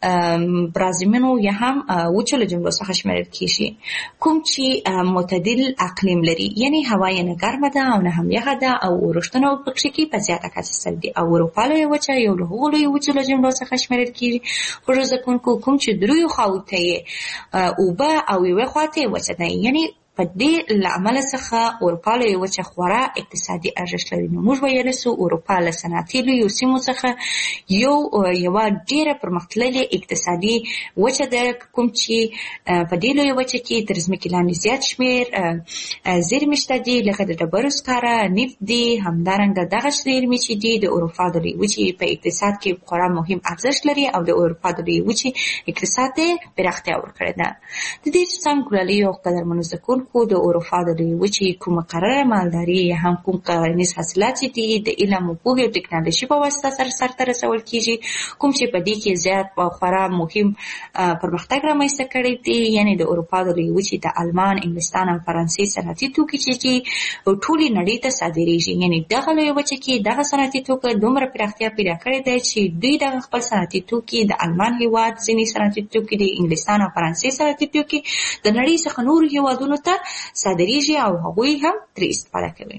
برازیمونو یا هم وچو له جملو څخه شمیرل کېږي، کوم چې معتدل اقلیم لري، یعنی هوا یې نه ګرمه ده او نه هم یخه ده او اورښتونه پکې کې په زیاته کچه سوي دي. او اروپا لویه وچه یو له هغو لویو وچو له جملو څخه شمیرل کېږي خوږو زده کوونکو کوم چې دریو خواوو ته یې اوبه او یوې خوا ته یې وچه ده، یعنی په دې له امله څخه اروپا لویه وچه خورا اقتصادي ارزښت لري. نو موږ ویلی سو اروپا له صنعتي لویو سیمو څخه یو یوه ډېره پرمختللې اقتصادي وچه ده، کوم چې په دې لویه وچه کې تر ځمکې لاندې زیات شمېر زیرمې شته دي، لکه د ډبرو سکاره، نفت دي. همدارنګه دغه زیرمې چې دي د اروپا د لویې وچې په اقتصاد کې خورا مهم ارزښت لري او د اروپا د لویې وچې اقتصاد ته پراختیا ورکړې ده. د دې څنګ ګلالي او قدرمنو زده کوونکو د اروپا د لویې وچې کوم مقرره مالداري یا هم کوم کرنیز حاصلات چې دي د علم او پوهې او ټکنالوژي په واسطه سره سرته رسول کېږي، کوم چې په دې کې زیات خورا مهم پرمختګ رامنځته کړی دی. یعنې د اروپا د لویې وچې د آلمان، انګلستان او فرانسې صنعتي توکي چې دي ټولې نړۍ ته صادریږي، یعنې دغه لویه وچه کې دغه صنعتي توکي دومره پراختیا پیدا کړې ده چې دوی دغه خپل صنعتي توکي د آلمان هېواد ځینې صنعتي توکي د انګلستان او فرانسې صنعتي توکي د نړۍ څخه نورو هېوادونو ته صادریږي او هغوی هم ترې استفاده کوي.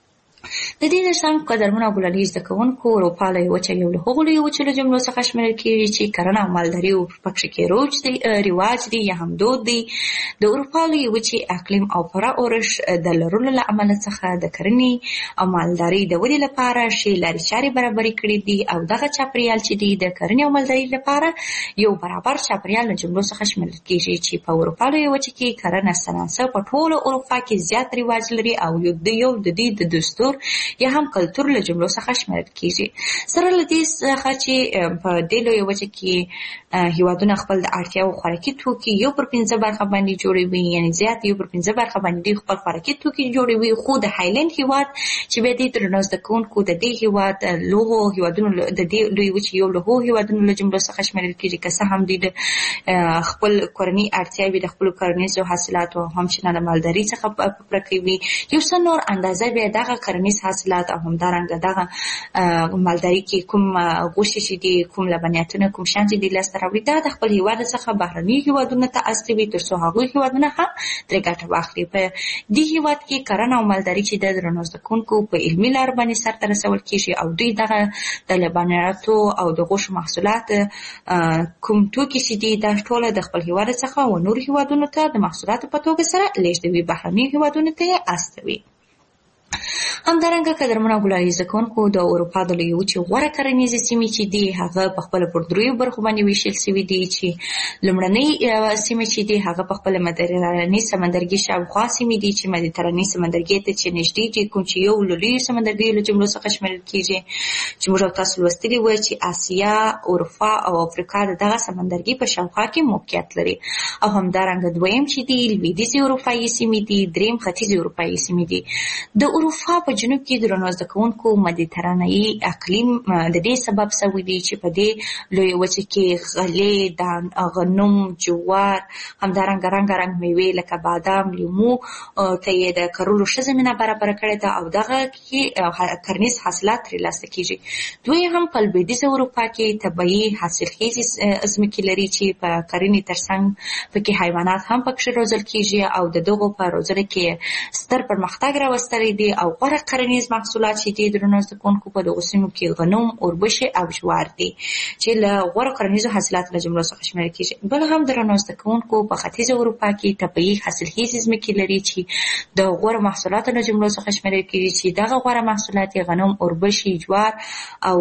د دې ترڅنګ قدرمنو او ګلالي زده کوونکو اروپا لویه وچه یو له هغو لویو وچو له جملو څخه شمیرل کېږي چې کرنه او مالداري پکې کې روج دی رواج دی یا هم دود دی. د اروپا لویې وچې اقلیم او پوره اورښت د لرلو له امله څخه د کرنې او مالدارۍ د ودې لپاره ښې لارې چارې برابرې کړې دي او دغه چاپېریال چې دی د کرنې او مالدارۍ لپاره یو برابر چاپېریال له جملو څخه شمیرل کېږي چې په اروپا لویه وچه کې کرنه صنعت په ټوله اروپا کې زیات رواج لري او د یو د دې د دستور یا هم کلتور له جملو څخه شمیرل کېږي. سره له دې څخه چې په دې لویه وچه کې هیوادونه خپل د اړتیاوو خوراکي توکي یو پر پنځه برخه باندې جوړوي، یعنې زیات یو پر پنځه برخه باندې خپل خوراکي توکي جوړوي، خو د هایلند هیواد چې بیا دې درنو زده کوونکو د دې هیواد لویو هیوادونو د دې لویې وچې یو له هغو هیوادونو له جملو څخه شمیرل کېږي، که څه هم دوی د خپل کورني اړتیاوې د خپلو کرنیزو حاصلاتو او همچنانه مالدارۍ څخه پوره کوي. یو څه نور اندازه بیا دغه کرنیز حاصلات حاصلات او همدارنګه دغه مالداري کې کوم غوښې چې دي، کوم لبنیاتونه، کوم شیان چې دي لاسته راوړي، دا د خپل هیواد څخه بهرني هیوادونو ته استوي تر څو هغوی هیوادونه هم ترې ګټه واخلي. په دې هیواد کې کرنه او مالداري چې د درنو زده کوونکو په علمي لار باندې سرته رسول کیږي او دوی دغه د لبنیاتو او د غوښو محصولات کوم توکي چې دي دا ټول د خپل هیواد څخه و نور هیوادونو ته د محصولاتو په توګه سره لیږدوي، بهرني هیوادونو ته یې استوي. همدارنګه قدرمنو ګلالي زده کوونکو د اروپا د لویې وچې غوره کرنیزې سیمې چې دي هغه په خپله پر دریو برخو باندې ویشل سوي دي، چې لومړنۍ سیمې چې دي هغه په خپله مدیترانې سمندرګي شاوخوا سیمې دي چې مدیترانې سمندرګي ته چې نږدې دي، کوم چې یو له لویو سمندرګیو له جملو څخه شمیرل کیږي، چې موږ او تاسو لوستلي وو چې اسیا، اروپا او افریقا د دغه سمندرګي په شاوخوا کې موقعیت لري. او همدارنګه دویم چې دي لویدیځې اروپایي سیمې دي، دریم ختیځې اروپایي سیمې دي. د اروپا په جنوب کې د درنو زده کوونکو مدیترانه‌یي اقلیم د دې سبب شوی دی چې په دې لویې وچې کې غلې، دان، غنم، جوار، همدارنګه رنګارنګ میوې لکه بادام، لیمو ته یې د کرلو ښه زمینه برابره کړې ده او دغه کې کرنیز حاصلات ترلاسه کیږي. دوی هم په لویدیځه اروپا کې طبیعي حاصلخیزې ځمکې لري چې په کرنې ترڅنګ پکې حیوانات هم پکې روزل کیږي او د دغو په روزنه کې ستر پرمختګ راوستلی دی او غوره کرنیز محصولات چې دي درنو زده کوونکو په دغو سیمو کې غنم، اوربشې او جوار دي چې له غوره کرنیزو حاصلاتو له جملو څخه شمیرل کیږي. بل هم درنو زده کوونکو په ختیځه اروپا کې طبیعي حاصلخیزې ځمکې لري چې د غوره محصولاتو له جملو څخه شمیرل کیږي چې دغه غوره محصولات غنم، اوربشې، جوار او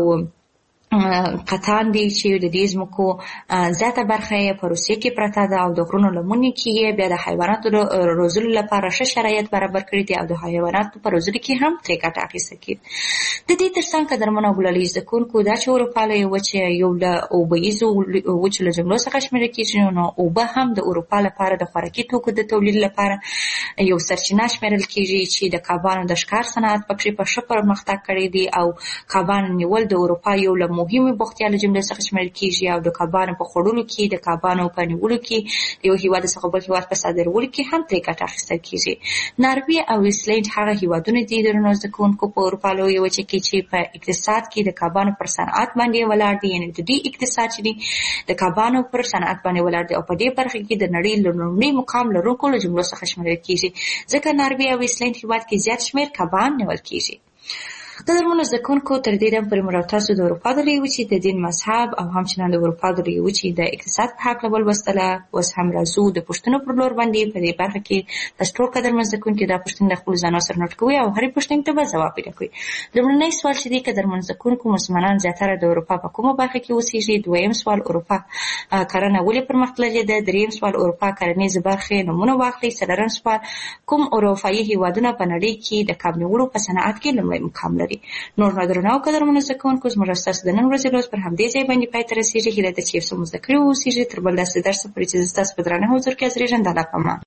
قطان دي چې د دې ځمکو زیاته برخه یې په روسیې کې پرته ده او د غرونو لمنې کې یې بیا د حیواناتو روزلو لپاره ښه شرایط برابر کړي دي او د حیواناتو په روزلو کې هم ترې ګټه اخیستل کېږي. د دې ترڅنګ قدرمنو ګلالي زده کوونکو دا چې اروپا له وچې یو له اوبهیزو وچو له جملو څخه شمیرل کېږي، نو اوبه هم د اروپا لپاره د خوراکي توکو د تولید لپاره یو سرچینه شمیرل کېږي چې د کبانو د ښکار صنعت پکې په ښه پرمختګ کړی دی او کبان نیول د اروپا یو له مهمه بوختیا له جملې څخه شمیرل کیږي او د کبانو په خوړلو کې، د کبانو په نیولو کې، یو هیواد څخه بل هیواد په صادرولو کې هم ترې ګټه اخیستل کیږي. ناروې او ایسلنډ هغه هیوادونه دي درنو زده کوونکو په اروپا لویې وچې کې چې په اقتصاد کې د کبانو پر صنعت باندې ولاړ دي، یعنې د دې اقتصاد چې دی د کبانو پر صنعت باندې ولاړ دی او په دې برخه کې د نړۍ له لومړي مقام لرونکو له جملو څخه شمیرل کیږي، ځکه ناروې او ایسلنډ هیواد کې زیات شمیر کبان نیول کیږي. قدرمنو زده کوونکو تر دې دمه پورې موږ او تاسو د اروپا د لویې وچې د دین مذهب او همچنان د اروپا د لویې وچې د اقتصاد په هکله ولوستله. اوس هم راځو د پوښتنو پر لور باندې. په دې برخه کې تاسو ټول قدرمن زده کوونکي دا پوښتنې د خپلو ځانونو سره نوټ کوئ او هرې پوښتنې ته به ځواب پیدا کوئ. لومړنی سوال چې دی قدرمن زده کوونکو، مسلمانان زیاتره د اروپا په کومه برخه کې اوسېږي؟ دویم سوال اروپا کرنه ولې پرمختللې ده؟ دریم سوال اروپا کرنیزې برخې نومونه واخلئ. څلورم سوال کوم اروپایي هیوادونه په نړۍ کې د کب نیولو په صنعت کې لومړی مقام لري؟ نور درنو قدرمنو زده کوونکو، زموږ ستاسو د نن ورځې لوست پر همدې ځای باندې پای ته رسېږي. هیله ده چې یو څه مو زده کړي واوسېږي. تر بل داسې درسه پورې چې زه ستاسو په درانه حضور کې حاضرېږم، د الله په امان.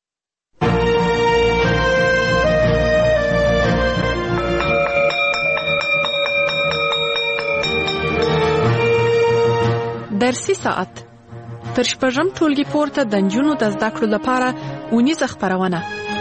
درسي ساعت تر شپږم ټولګي پورته د نجونو د زده کړو لپاره اونیزه خپرونه.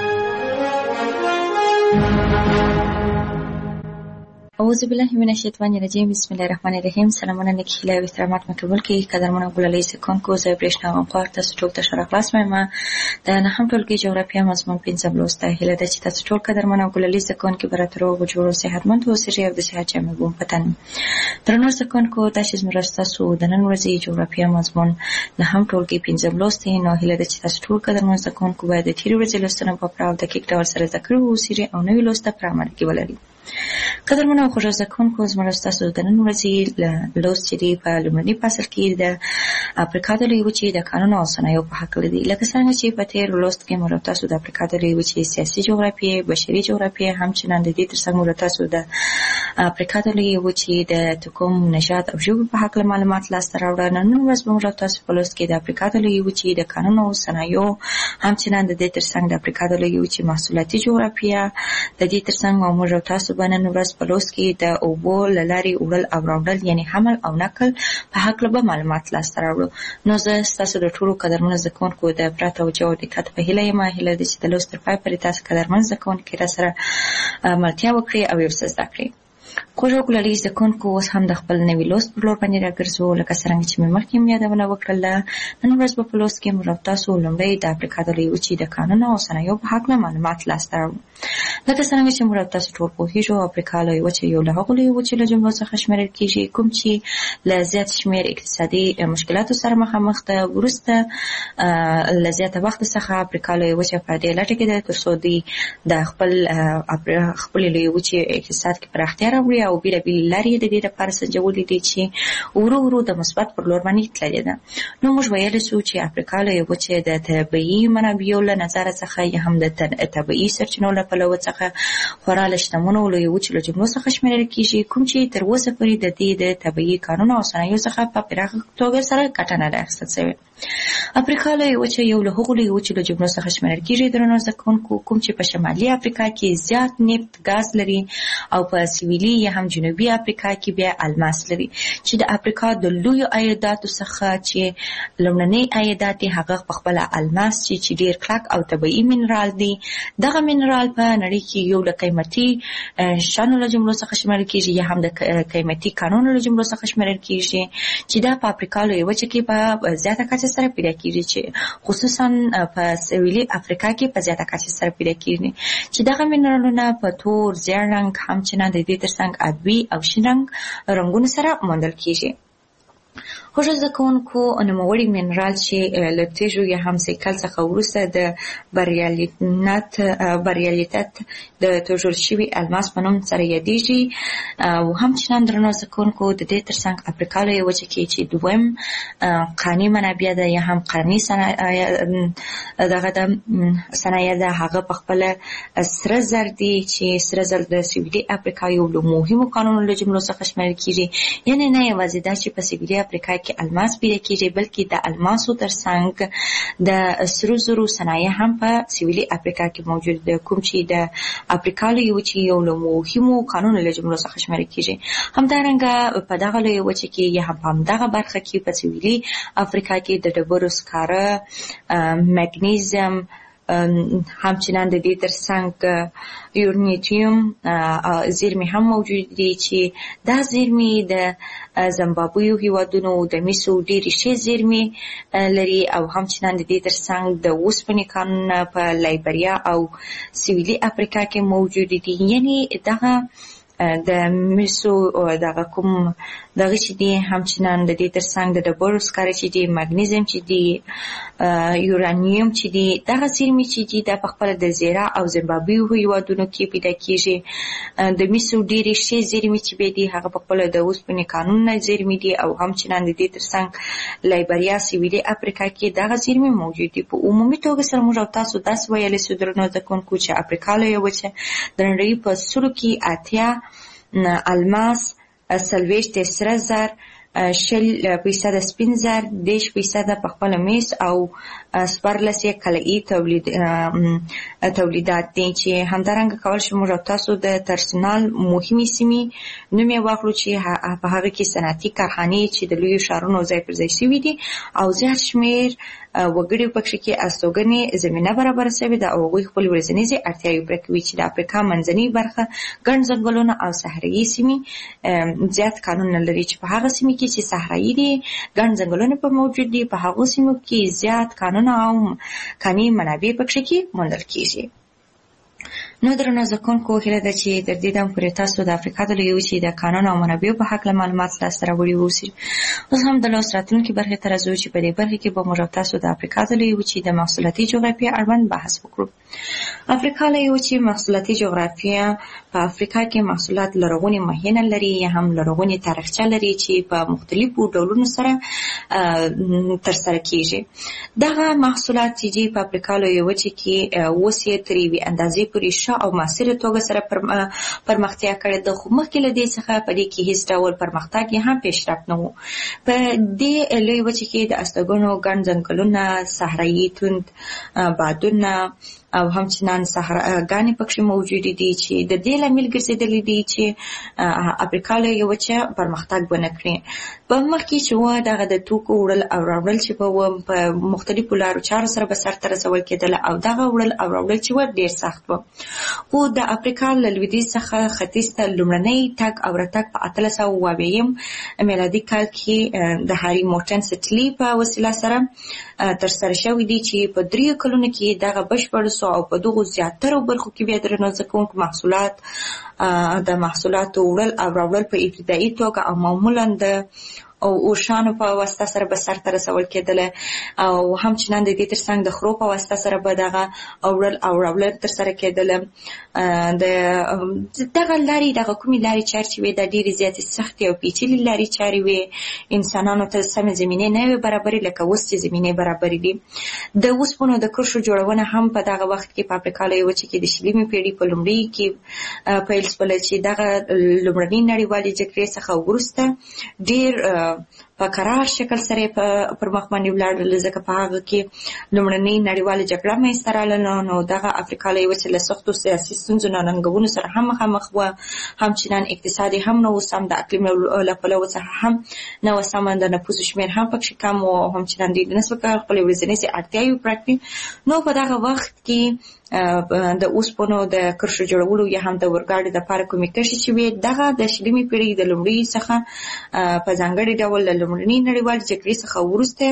اعوذ بالله من الشیطان الرجیم. بسم الله الرحمن الرحیم. سلامونه نیک هیله او احترامات مقبول کړئ. قدرمنو ګلالي زده کوونکو، زه برېښنا غمخوار تاسو ټول ته ښه راغلاست وایم. د نهم ټولګي جغرافیه مضمون پنځم لوست ده. هیله ده چې تاسو ټول قدرمنو ګلالي زده کوونکي به راته روغ جوړ او صحتمند اوسئ او د صحت جامې بوم پتن. درنو زده کوونکو، دا چې زموږ ستاسو د نن ورځې جغرافیه مضمون نهم ټولګي پنځم لوست دی، نو هیله ده چې تاسو ټول قدرمن زده کوونکو باید د تېرې ورځې لوستونه په پوره او دقیق ډول سره زده کړي واوسئ او نوي لوست ته په عمل کې ولرئ. قدرمنو خوږ زده کوونکو، زموږ ستاسو د نن ورځې لوست چې دی په لومړني فصل کې د افریقا د لویې وچې د قانون او صنایعو په هکله دی. لکه څنګه چې په تېر لوست کې موږ تاسو د افریقا د لویې وچې سیاسي جغرافیې، بشري جغرافیې، همچنان د دې ترڅنګ موږ تاسو د افریقا د لویې وچې د کوم نژاد او ژبو په هکله معلومات لاسته راوړه. نن ورځ به موږ تاسو په لوست کې د افریقا د لویې وچې د کانونو او صنایعو، همچنان د دې ترڅنګ د افریقا د لویې وچې محصولاتي جغرافیه، د دې ترڅنګ موږ تاسو به نن ورځ په لوست کې د اوبو له لارې وړل او راوړل یعنې حمل او نقل په هکله به معلومات لاسته راوړو. نو زه ستاسو د ټولو قدرمنو زده کوونکو د پوره توجه او دقت په هیله یم، هیله ده چې د لوست تر پای پورې تاسو قدرمن زده کوونکي راسره ملتیا وکړي او یو څه زده کړي. خوږ او ګلالي زده کوونکو اوس هم د خپل نوي لوست پر لور باندې راګرځو. لکه څرنګه چې مې مخکې یادونه وکړله، نن ورځ به په لوست کې موږ تاسو لومړی د افریقا د لویې وچې د کانونو او صنایعو په هکله معلومات لاسته راوړو. لکه څرنګه چې موږ تاسو ټول پوهېږو، افریقا لویې وچې یو له هغو لویو وچو له جملو څخه شمېرل کېږي کوم چې له زیات شمېر اقتصادي مشکلاتو سره مخامخ ده. وروسته له زیاته وخت څخه افریقا لویې وچه په دې لټه کې ده تر څو دوی د خپل خپلې لویې وچې اقتصاد کې پراختیا راوړي او بېلابېلې لارې د دې لپاره سنجولې دي چې ورو ورو د مثبت پر لور باندې تللې ده. نو موږ ویلی شو چې افریقا لویې وچې د طبیعي منابعو له نظره څخه یا هم د طبیعي سرچینو له پلوه څخه خورا له شتمنو لویې وچې له جملو څخه شمېرل کېږي کوم چې تر اوسه پورې د دې د طبیعي کانونو او صنایعو څخه په پراخه توګه سره ګټه نه ده اخیستل شوې. افریقا لویې وچه یو له هغو لویو وچو له جملو څخه شمېرل کېږي درنو زده کوونکو کوم چې په شمالي افریقا کې زیات نفت ګاز لري او په سویلي یا هم جنوبي افریقا کې بیا الماس لري چې د افریقا د لویو عایداتو څخه چې لومړنی عایدات یې هغه په خپله الماس چې چې ډېر کلک او طبیعي منرال دی. دغه منرال په نړۍ کې یو له قیمتي شیانو له جملو څخه شمېرل کېږي یا هم د قیمتي کانونو له جملو څخه شمېرل کېږي چې دا په افریقا لویې وچه کې په زیاته کچه سره پیدا کېږي چې خصوصا په سویلي افریقا کې په زیاته کچه سره پیدا کېږي چې دغه منرالونه په تور، زیړ رنګ، همچنان د دې ترڅنګ ابي او شین رنګ رنګونو سره موندل کېږي. خوږ زده کوونکو نوموړي منرال چې له تیږو یا هم سیکل څخه وروسته د بریالیتت د توژل شوي الماس په نوم سره یادېږي. او همچنان درنو زده کوونکو د دې ترڅنګ افریقا لویې وچه کې چې دویم قاني منابع ده یا هم قاني دغه د صنایع ده هغه په خپله سره زر دي چې سره زر د سویلي افریقا یو له مهمو کانونو له جملو څخه شمېرل کېږي. یعنې نه یوازې دا چې په سویلي افریقا کې الماس پیدا کېږي بلکې د الماسو ترڅنګ د سرو زرو صنایع هم په سویلي افریقا کې موجود ده کوم چې د افریقا لویې وچې یو له مهمو کانونو له جملو څخه شمېرل کېږي. همدارنګه په دغه لویې وچې کې یا هم په همدغه برخه کې په سویلي افریقا کې د ډبرو سکاره، مګنیزیم، همچنان د دې ترڅنګ یورانیم زیرمې هم موجود دي چې دا زیرمې د زیمبابوې هیوادونو د مسو ډېرې ښې زیرمې لري او همچنان د دې ترڅنګ د اوسپنې کانونه په لایبریا او سویلي افریقا کې موجود دي. یعنې دغه د مسو دغه کوم دغه چې دي همچنان د دې ترڅنګ د ډبرو سکاره چې دي، مګنیزیم چې دي، یورانیم چې دي، دغه زیرمې چې دي دا په خپله د زیرا او زیمبابوې هیوادونو کې پیدا کېږي. د مسو ډېرې ښې زیرمې چې دي هغه په خپله د اوسپنې کانونه زیرمې دي او همچنان د دې ترڅنګ لایبریا سویلي افریقا کې دغه زیرمې موجود دي. په عمومي توګه سره موږ او تاسو داسې ویلی شو درنو زده کوونکو چې افریقا لویه وچه د نړۍ په سلو کې اتیا الماس، څلوېښت سره زر، شل فیصده سپین زر، دېرش فیصده په خپله مس او څوارلس یې کلایي تولیدات دي چې همدارنګه کولی شو موږ او تاسو د ترسنال مهمې سیمې نوم یې واخلو چې په هغه کې صنعتي کارخانې چې د لویو ښارونو ځای پر ځای شوي دي او زیات شمېر وګړي پکښې کې استوګنې زمینه برابره شوې ده او هغوی خپلې ورځنیزې اړتیاوې پوره کوي چې د افریقا منځنۍ برخه ګڼ ځنګلونه او صحرایي سیمې زیات کانونه لري چې په هغه سیمې کې چې صحرایي دي ګڼ ځنګلونه په موجود دي په هغو سیمو کې زیات کانونه او کاني منابع پکښې کې موندل کېږي. نو درنو زده کوونکو هیله ده چې تر دې دمه پورې تاسو د افریقا د لویې وچې د کانونو او منابعو په هکله معلومات لاسته راوړي واوسئ. اوس هم د لوست راتلونکې برخې ته راځو چې په دې برخه کې به موږ او تاسو د افریقا د لویې وچې د محصولاتي جغرافیې اړوند بحث وکړو. افریقا لویې وچې محصولاتي جغرافیه په افریقا کې محصولات لرغونې مخینه لري یا هم لرغونې تاریخچه لري چې په مختلفو ډولونو سره ترسره کېږي. دغه محصولات چې په افریقا لویې وچې کې اوس یې تر یوې اندازې پورې ښه ښه او مؤثره توګه سره پرمختیا کړې ده، خو مخکې له دې څخه په دې کې هیڅ ډول پرمختګ یې هم پیشرفت نه و. په دې لوی وچې کې د استوګنو ګڼ ځنګلونه، صحرایي توند بادونه او همچنان صحراګانې پکې موجودې دي چې د دې لامل ګرځېدلې دي چې افریقا لویه وچه پرمختګ ونه کړي. په مخکې چې وه دغه د توکو وړل او راوړل چې به وه په مختلفو لارو چارو سره به سرته رسول کېدله او دغه وړل او راوړل چې وه ډېر سخت وه. خو د افریقا له لویدیځ څخه ختیځ ته لومړنی تګ او راتګ په اتلس سوه اوه اویایم میلادي کال کې د هاري مورټن سټلي په وسیله سره ترسره شوي دي چې په دریو کلونو کې دغه بشپړ او په دغو زیاترو برخو کې بیا د رنازه کوونکو محصولات د محصولاتو وړل او راوړل په ابتدایي توګه او معمولا د او اورشانو په واسطه سره به سرته رسول کېدله او همچنان د دې ترڅنګ د خرو په واسطه سره به دغه اوړل او راوړل ترسره کېدله. د دغه لارې دغه کومې لارې چارې چې وې د ډېرې زیاتې سختې او پیچلې لارې چارې وې، انسانانو ته سمې زمینې نه وې برابرې لکه اوس چې زمینې برابرې دي. د اوسپنو د کرښو جوړونه هم په دغه وخت کې په افریقا لویه وچه کې د شلمې پېړۍ په لومړي کې پیل شوله چې دغه لومړنۍ نړیوالې جګړې څخه وروسته ډېر په قرار شکل سره پر مخ باندې ولاړل، ځکه په هغه کې لومړنۍ نړیواله جګړه منځته راغله. نو دغه افریقا لویه وچه له سختو سیاسي ستونزو نه ننګونو سره هم مخامخ وه، همچنان اقتصادي هم نه و سم، د اقلیم له پلوه څخه هم نه و سمه، د نفوسو شمېر هم پکې کم و، همچنان دوی نسبت خپلې ورځنۍ اړتیاوې پوره کړي. نو په دغه وخت کې د اوسپنو د کرښو جوړولو یا هم د اورګاډي دپاره کومې کرښې چې وې دغه د شلمې پېړۍ د لومړي څخه په ځانګړي ډول له لومړنۍ نړیوالې جګړې څخه وروسته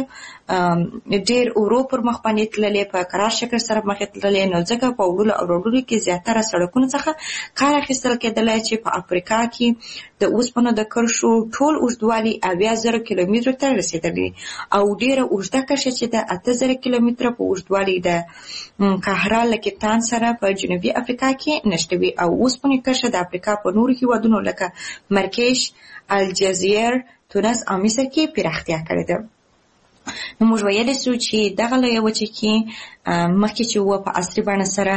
ډېر ورو پر مخ باندې تللې، په قرار شکل سره مخې تللې. نو ځکه په وړلو او راوړلو کې زیاتره سړکونو څخه کار اخیستل کېدلی چې په افریقا کې د اوسپنو د کرښو ټول اوږدوالی اویا زره کیلومترو ته رسېدلی او ډېره اوږده کرښه چې د اته زره کیلومتره په اوږدوالي د کهرا له کیپټاون سره په جنوبي افریقا کې نشته وي او اوسپنې کرښه د افریقا په نورو هېوادونو لکه مرکش، الجزایر، تونس او مصر کې پراختیا کړې ده. نو موږ ویلی سو چې دغه لویه وچه کې مخکې چې وه په عصري بڼه سره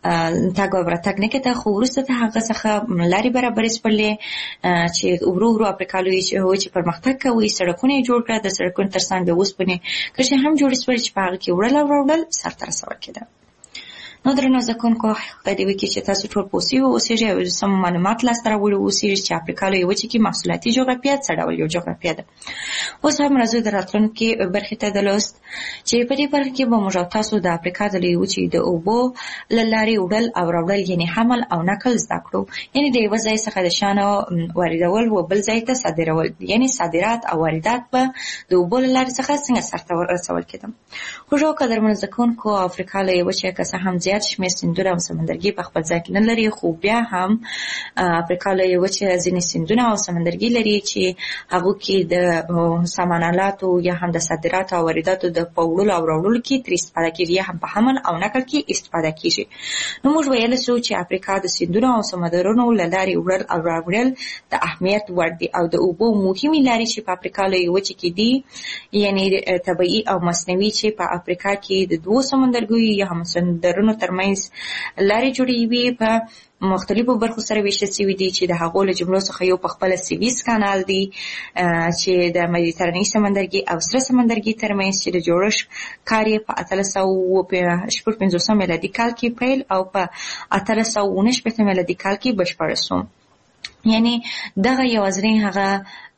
تګ او راتګ نه کېده، خو وروسته د هغه څخه لارې برابرې شولې چې ورو ورو افریقا لویه وچې پرمختګ کوي، سړکونه یې جوړ کړه، د سړکونو ترڅنګ د اوسپنې کرښې هم جوړې شولې چې په هغه کې وړل او راوړل سرته رسول کېده. نو درنو زده کوونکو، خدای دې وکړي چې تاسو ټول پوه اوسېږئ او سم معلومات لاسته راوړي اوسېږي چې افریقا لویه وچه کې محصولاتي جغرافیه څه ډول یو جغرافیه ده. اوس هم راځو د راتلونکي برخې ته د لوست چې په دې برخه کې به موږ او تاسو د افریقا د لویې وچې د اوبو له لارې وړل او راوړل یعنې حمل او نقل زده کړو، یعنې د یوه ځای څخه د شیانو واردول و بل ځای ته صادرول، یعنې صادرات او واردات به د اوبو له لارې څخه څنګه سرته رسول کېده. خوږو قدرمنو زده کوونکو، افریقا لویه وچه که څه هم زیات شمېر سیندونه او سمندرګي په خپل ځای کې نه لري، خو بیا هم افریقا لویه وچه ځینې سیندونه او سمندرګي لري چې هغو کې د سامان آلاتو یا هم د صادراتو او وارداتو د په وړلو او راوړلو کې ترې استفاده کېږي، یا هم په حمل او نقل کې استفاده کېږي. نو موږ ویلی سو چې افریقا د سیندونو او سمندرونو له لارې وړل او راوړل د اهمیت وړ دي او د اوبو مهمې لارې چې په افریقا لویه وچه کې دي، یعنې طبیعي او مصنوعي چې په افریقا کې د دوو سمندرګیو یا هم سمندرونو ترمنځ لارې جوړوي په مختلفو برخو سره ویشل شوي دي چې د هغو له جملو څخه یو په خپله سویس کانال دی چې د مدیترانې سمندرګي او سره سمندرګي ترمنځ چې د جوړښت کار یې په اتلس سوه شپږ پنځوسم میلادي کال کې پیل او په اتلس سوه اووه شپېته میلادي کال کې بشپړ شو. یعنی دغه یوازینی هغه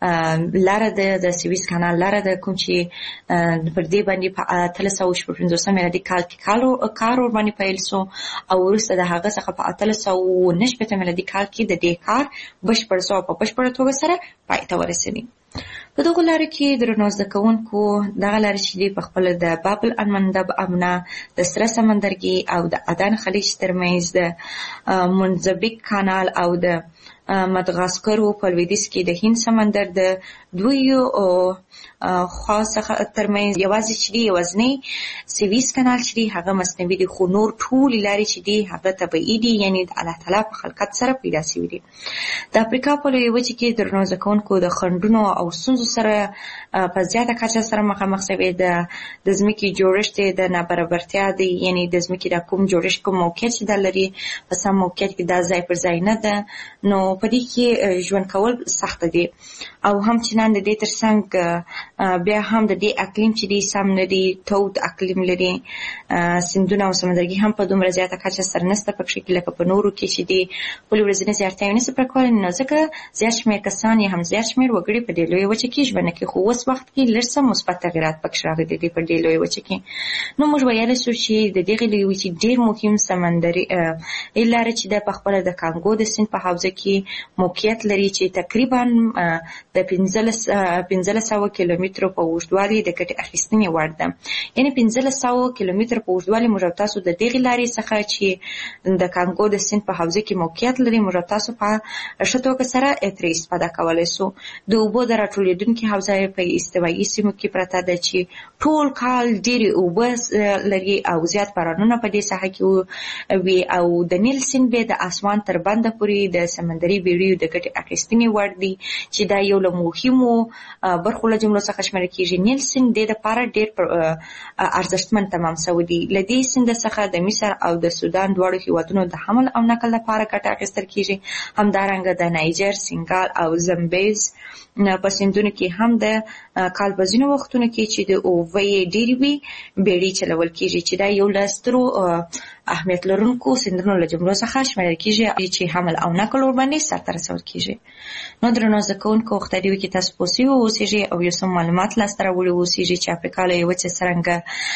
لاره ده د سویس کانال لاره ده کوم چې پر دې باندې په اتلس سوه شپږ پنځوسم میلادي کال کې کار ور باندې پیل شو او وروسته د هغه څخه په اتلس سوه اووه شپېته میلادي کال کې د دې کار بشپړ شو او په بشپړه توګه سره پای ته ورسېدی. په دغو لارو کې درنو زده کوونکو دغه لارې چې دي په خپله د باب المندب امنا د سره سمندرګي او د عدن خلیج ترمنځ د منځبیک کانال او د مدغاسکر او په لویدیځ کې د هند سمندر د دویو خوا څخه ترمنځ یوازې چې دی یوازنی سویس کانال چې دی هغه مصنوعي دی، خو نور ټول لارې چې دی هغه طبیعي دي، یعنی د الله تعالی په خلقت سره پیدا شوي دي. د افریقا په لویه وچه کې درنو زده کوونکو د خنډونو او ستونزو سره په زیاته کچه سره مخامخ شوي. د د ځمکې جوړښت د نابرابرتیا دی، یعنی د ځمکې د کوم جوړښت کوم موقعیت چې د لري په سم موقعیت کې دا ځای پر ځای نه ده، نو په دې کې ژوند کول سخت دي. او هم چې نن د دې ترڅنګ بیا هم د دې اقلیم چې دی سم نه دی، تود اقلیم لري، سیندونه او سمندرګي هم په دومره زیاته کچه سره نشته پکې کې لکه په نورو کې چې دی خپل ورځنی اړتیاوې نشي پوره کولی. نو ځکه زیات شمېر کسان یا هم زیات شمېر وګړي په دې لویه وچه کې ژوند کوي، خو اوس وخت کې لږ څه مثبت تغیرات پکې راغلي دي په دې لویه وچه کې. نو موږ ویلی شو چې د دغې لویې وچې ډېر مهم سمندري لارې چې ده په خپله د کانګو د سیند په حوزه کې موقعیت لري چې تقریبا د پنځلس سوه کیلومترو په اوږدوالي د ګټې اخیستنې وړ ده. یعنې پنځلس سوه کیلومتره په اوږدوالي موږ او تاسو د دغې لارې څخه چې د کانګو د سیند په حوزه کې موقعیت لري موږ او تاسو په ښه توګه سره ترې استفاده کولی شو. د اوبو د راټولېدونکې حوزه په استوایي سیمو کې پرته ده چې ټول کال ډېرې اوبه لري او زیات بارانونه په دې ساحه کې وي، او د نیل سیند بیا د اسمان تر بنده پورې د سمندري بیړیو د ګټې اخیستنې وړ دي چې دا یو له مهمو برخو له جملو څخه شمېرل کېږي. نیل سیند دې دپاره ډېر ارزښتمن تمام شوی دی. له دې سیند څخه د مصر او د سودان دواړو هېوادونو د حمل او نقل لپاره ګټه اخیستل کېږي. همدارنګه د نایجر، سینګال او زمبیز په سیندونو کې هم د کال په ځینو وختونو کې چې د اوبه یې ډېرې وي بیړۍ چلول کېږي، چې دا یو له سترو اهمیت لرونکو سیندونو له جملو څخه شمېرل کېږي چې حمل او نقل ورباندې سرته رسول کېږي. نو درنو زده کوونکو وخت دی کې تاسو پوه شوي واوسېږئ او یو څه معلومات لاسته راوړي واوسېږي چې افریقا لویه وچه څرنګه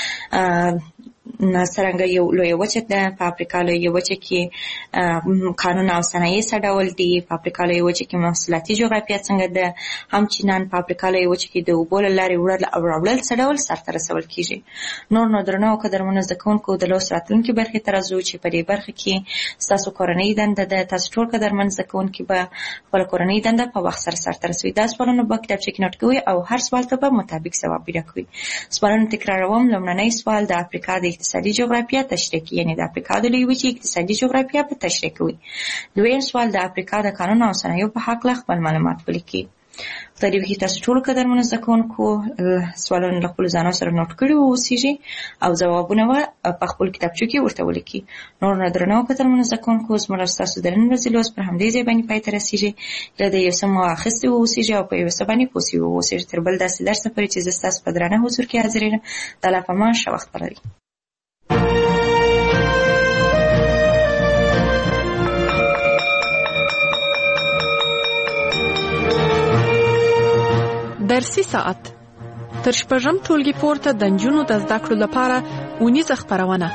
څرنګه یو لویه وچه ده. په افریقا لویه وچه کې کانونه او صنایع څه ډول دي، په افریقا لویه وچه کې محصولاتي جغرافیه څنګه ده، هم چې نن په افریقا لویه وچه کې د اوبو له لارې وړل او راوړل څه ډول سرته رسول کېږي. نور نو درنو او قدرمنو زده کوونکو د لوست راتلونکې برخې ته راځو چې په دې برخه کې ستاسو کورنۍ دنده ده. تاسو ټول قدرمن زده کوونکي به خپله کورنۍ دنده په وخت سره سرته رسوي. دا سوالونه به کتابچه کې نوټ کوئ او هر سوال ته به مطابق ځواب پیدا کوئ. سوالونه تکراروم. لومړنی سوال د افریقا د اقتصادي جغرافیه تشریح کوي، یعنې د افریقا د لویې وچې اقتصادي جغرافیه په تشریح کوي. دویم سوال د افریقا د قانون او صنایعو په هکله خپل معلومات ولیکي. په دې کې تاسو ټول قدرمنو زده کوونکو سوالونه له خپلو ځانو سره نوټ کړي واوسېږي او ځوابونه به په خپلو کتابچو کې ورته ولیکي. نور نو درنو قدرمنو زده کوونکو زموږ او ستاسو د نن ورځې لوست پر همدې ځای باندې پای ته رسېږي. له دې یو څه مو اخیستي واوسېږي او په یو څه باندې پوه شوي واوسېږي. تر بل داسې درس پورې چې زه ستاسو په درانه حضور کې حاضر یم. د الله په امان، ښه وخت ولرئ. درسي ساعت تر شپږم ټولګي پورته د نجونو د زده کړو لپاره اونیزه خپرونه.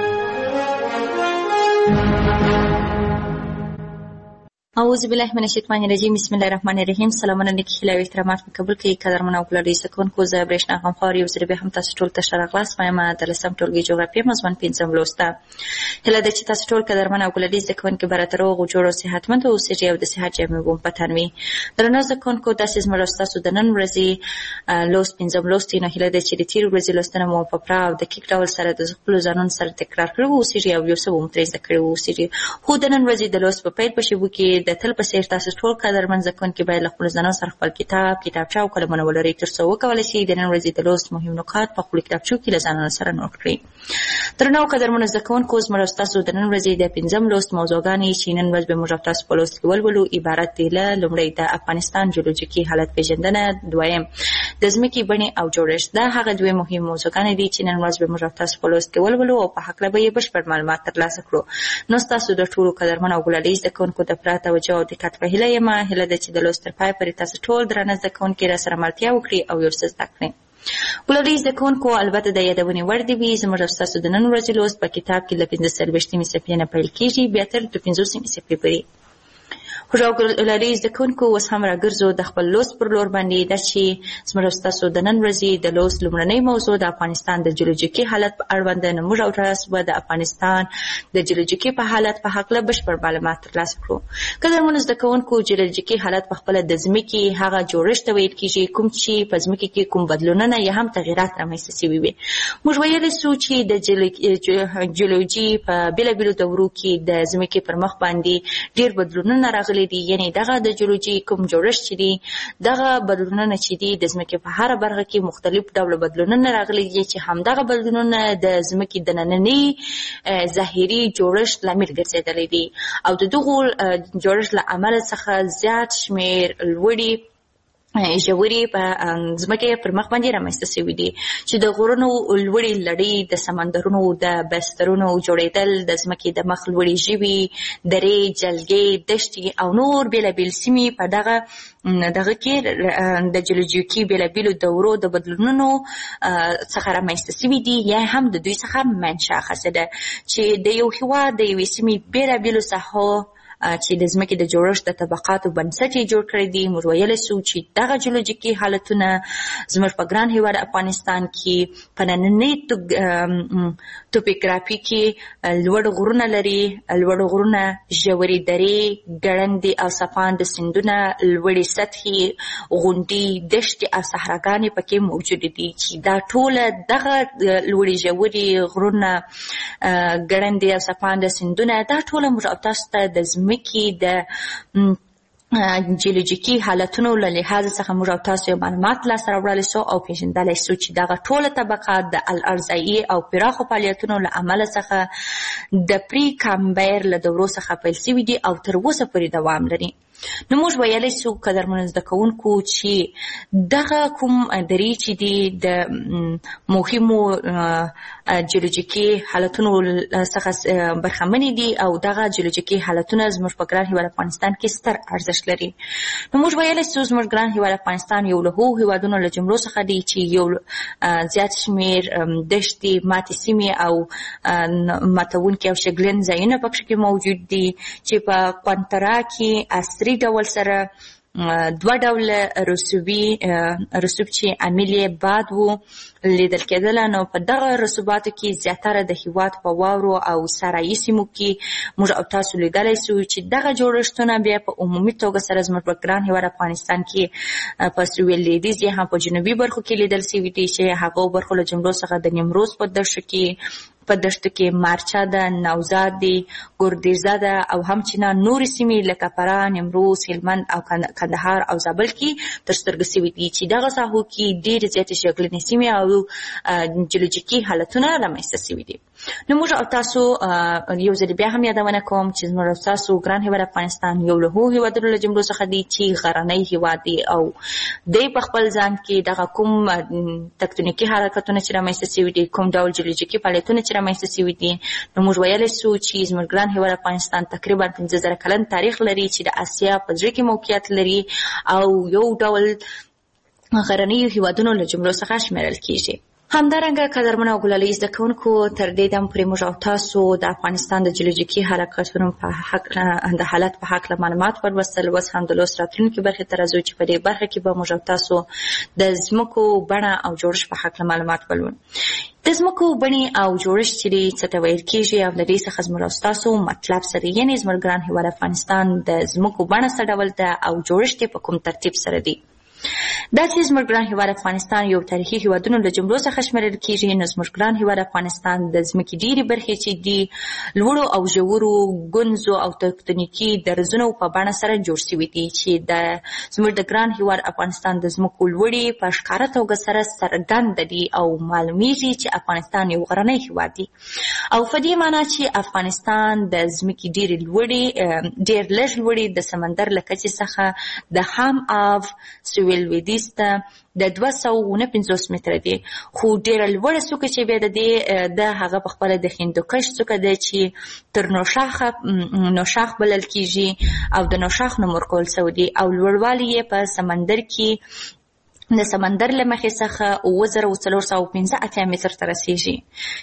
اعوذ بالله من الشیطان الرجیم. بسم الله الرحمن الرحیم. سلامونه نیکې هیلې او احترامات مې قبول کړئ. قدرمنو او ګلالي زده کوونکو، زه برېښنا غمخوار یو ځل بیا هم تاسو ټول ته ښه راغلاست. وایم د لسم ټولګي جغرافیه مضمون پنځم لوست ده. هیله ده چې تاسو ټول قدرمن او ګلالي زده کوونکي به راته روغ او جوړ او صحتمند اوسېږئ او د صحت جامې به مو په تن وي. درنو زده کوونکو، داسې زموږ او ستاسو د نن ورځې لوست پنځم لوست دی. نو هیله ده چې د تېرې ورځې لوستنه مو په پوره او دقیق ډول سره د خپلو ځانونو سره تکرار کړي واوسېږي او یو څه به مو ترې زده کړي واوسېږي. خو د نن ورځې د لوست په پیل په شیبو کې د تل په څېر تاسو ټول قدرمن زده کوونکي باید له خپلو ځانونو سره خپل کتاب، کتابچه او قلمونه ولرئ تر څو وکولی شئ د نن ورځې د لوست مهم نکات په خپلو کتابچو کې له ځانونو سره نوټ کړئ. درنو قدرمنو زده کوونکو، زموږ او ستاسو د نن ورځې د پنځم لوست موضوعګانې چې نن ورځ به موږ او تاسو په لوست کې ولولو عبارت دي له لومړی د افغانستان جیولوجیکي حالت پېژندنه، دویم د ځمکې بڼې او جوړښت. دا هغه دوې مهم موضوعګانې دي چې نن ورځ به موږ او تاسو په لوست کې ولولو او په هکله به یې بشپړ معلومات ترلاسه کړو. نو ستاسو د ټولو قدرمنو او ګلالي زده کوونکو د پوره توجه او دقت په هیله یم. هیله ده چې د لوست تر پای پورې تاسو ټول درانه زده کوونکي راسره ملتیا وکړي او یو څه زده کړئ. ګلالي زده کوونکو، البته د یادونې وړ دې وي زموږ او ستاسو د نن ورځې لوست په کتاب کې له پنځه څلوېښتمې صفحې نه پیل کېږي بیا تر دوه پنځوسمې صفحې پورې. خوږ زده کوونکو اوس هم راګرځو د خپل لوست پر لور باندې. دا چې زموږ ستاسو د نن ورځې د لوست لومړنۍ موضوع د افغانستان د جیولوژیکي حالت په اړوند ده. موږ او تاسو به د افغانستان د جیولوژیکي په حالت په هکله بشپړ معلومات ترلاسه کړو. قدرمنو زده کوونکو، جیولوژیکي حالت په خپله د ځمکې هغه جوړښت ته ویل کېږي کوم چې په ځمکې کې کوم بدلونونه یا هم تغیرات رامنځته شوي وي. موږ ویلی سو چې د جیولوژي په بېلابېلو دورو کې د ځمکې پر مخ باندې ډېر بدلونونه راغلي دي. یعنې دغه د جیولوژي کوم جوړښت چې دي، دغه بدلونونه چې دي د ځمکې په هره برخه کې مختلف ډوله بدلونونه راغلي دي چې همدغه بدلونونه د ځمکې د ننني ظاهري جوړښت لامل ګرځېدلی دي او د دغو جوړښت له امله څخه زیات شمېر لوړې ژورې په ځمکې پر مخ باندې رامنځته شوي دي چې د غرونو لوړې لړۍ، د سمندرونو د بسترونو جوړېدل، د ځمکې د مخ لوړې ژوي، درې، جلګې، دښتې او نور بېلابېل سیمې په دغه دغه کې د جیولوژیکي بېلابېلو دورو د بدلونونو څخه رامنځته شوي دي یا هم د دوی څخه منشأ اخیستې ده چې د یو هېواد د یوې سیمې بېلابېلو ساحو چې د ځمکې د جوړښت د طبقاتو بنسټ یې جوړ کړی دی. موږ ویلی سو چې دغه جیولوژیکي حالتونه زموږ په ګران هېواد افغانستان کې په نننۍ توپوګرافي کې لوړ غرونه لري، لوړ غرونه، ژورې درې، ګړندې او څپانده سیندونه، لوړې سطحې، غونډۍ، دښتې او صحراګانې پکې موجودې دي چې دا ټوله دغه لوړې ژورې غرونه، ګړندې او څپانده سیندونه، دا ټوله موږ او تاسو ته د ځمکې د جیولوژیکي حالتونو له لحاظ څخه موږ او تاسو معلومات لاسته راوړلی سو او پېژندلی سو چې دغه ټوله طبقات د الارضایي او پراخو فعالیتونو له امله څخه د پري کامبر له دورو څخه پیل شوي دي او تر اوسه پورې دوام لري. نو موږ ویلی سو قدرمنو زده کوونکو چې دغه کوم درې چې دي د مهمو جیولوژیکي حالتونو څخه برخمنې دي او دغه جیولوژیکي حالتونه زموږ په ګران هېواد افغانستان کې ستر ارزښت لري. نو موږ ویلی سو زموږ ګران هېواد افغانستان یو له هغو هېوادونو له جملو څخه دی چې یو زیات شمېر دښتې، ماتې سیمې او ماتونکي او شګلن ځایونه پکښې کې موجود دي چې په قونترا کې عصري ډول سره دوه ډوله رسوبي رسوب چې عامل یې باد و لیدل کېدله. نو په دغه رسوباتو کې زیاتره د هېواد په واورو او صحرایي سیمو کې موږ او تاسو لیدلی سو چې دغه جوړښتونه بیا په عمومي توګه سره زموږ په ګران هېواد افغانستان کې په سویل لویدیځ یا هم په جنوبي برخو کې لیدل سوي دي چې هغو برخو له جملو څخه د نیمروز په دښتو کې په دښتو کې مارچا ده، نوزاد دی، ګردیزه ده او همچنان نورې سیمې لکه فراه، نیمروز، هلمند او کندهار او زابل کې تر سترګو سوي دي چې دغه ساحو کې ډېرې زیاتې شګلنې سیمې او جیولوژیکي حالتونه رامنځته سوي دي. نو موږ او تاسو یو ځل بیا هم یادونه کوم چې زموږ او تاسو ګران هېواد افغانستان یو له هغو هېوادونو له جملو څخه دی چې غرنی هېواد دی او دی په خپل ځان کې دغه کوم تکتونیکي حرکتونه چې رامنځته سوي دي، کوم ډول جیولوژیکي فعالیتونه چې رامنځته سوي دي، نو موږ ویلی سو چې زموږ ګران هېواد افغانستان تقریبا پنځه زره کلن تاریخ لري چې د اسیا په زړه کې موقعیت لري او یو ډول غرنیو هېوادونو له جملو څخه شمېرل کېږي. همدارنګه قدرمنو او ګلالي زده کوونکو، تر دې دم پورې موږ او تاسو د افغانستان د جیولوژیکي حرکتونو په حق د حالت په هکله معلومات ولوستل. اوس هم د لوست راتلونکي برخې ته راځو چې په دې برخه کې به موږ او تاسو د ځمکو بڼه او جوړښت په هکله معلومات ولولو. د ځمکو بڼې او جوړښت چې دی څه ته ویل کېږي او د دې څخه زموږ او ستاسو مطلب سره، یعنې زموږ ګران هېواد افغانستان د ځمکو بڼه څه ډول ده او جوړښت یې په کوم ترتیب سره دی. دا چې زموږ ګران هېواد افغانستان یو تاریخي هېوادونو له جملو څخه شمېرل کېږي، نو زموږ ګران هېواد افغانستان د ځمکې ډېرې برخې چې دي لوړو او ژورو ګونځو او تکتونیکي درزونو په بڼه سره جوړ شوي دي چې د زموږ د ګران هېواد افغانستان د ځمکو لوړې په ښکاره توګه سره څرګنده دي او معلومیږي چې افغانستان یو غرنی هېواد دی او په دې معنا چې افغانستان د ځمکې ډېرې لوړې ډېر لږ لوړې د سمندر له کچې څخه د خام آب سویل لویدیځ ته د دوه سوه اووه پنځوس متره دی، خو ډېره لوړه څوکه چې بیا د دې د هغه په خپله د هندوکش څوکه ده چې تر نوشاخه نوشاخ بلل کېږي او د نوشاخ نوم ورکول سوی دی او لوړوالی یې په سمندر کې د سمندر له مخې څخه اووه زره څلور سوه پنځه اتیا متر ته رسیږي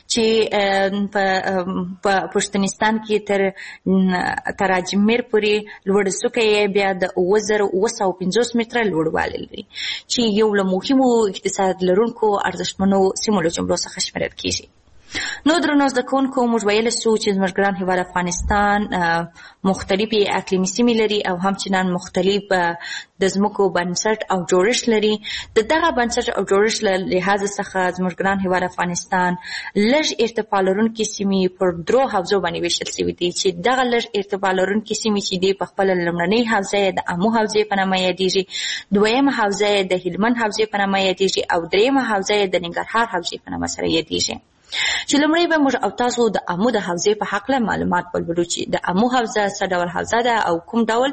چې په پښتنستان کې تر تر اجمیر پورې لوړ څوکه یې بیا د اووه زره اووه سوه پنځوس متره لوړوالی لري چې یو له مهمو اقتصاد لرونکو ارزښتمنو سیمو له جملو څخه شمیرل کیږي. نو درنو زده کوونکو موږ ویلی سو چې زموږ ګران هېواد افغانستان مختلفې اقلیمي سیمې لري او همچنان مختلف د ځمکو بنسټ او جوړښت لري. د دغه بنسټ او جوړښت له لحاظ څخه زموږ ګران هېواد افغانستان لږ ارتفاع لرونکې سیمې پر درو حوزو باندې ویشل سوي دي چې دغه لږ ارتفاع لرونکې سیمې چې دي په خپله لومړنۍ حوزه یې د امو حوزې په نامه یادېږي، دویمه حوزه یې د هلمند حوزې په نامه یادېږي او دریمه حوزه یې د ننګرهار حوزې په نامه سره یادېږي. چې لومړی به موږ او تاسو د امو د حوزې په هکله معلومات ولولو چې د امو حوزه څه ډول حوزه ده او کوم ډول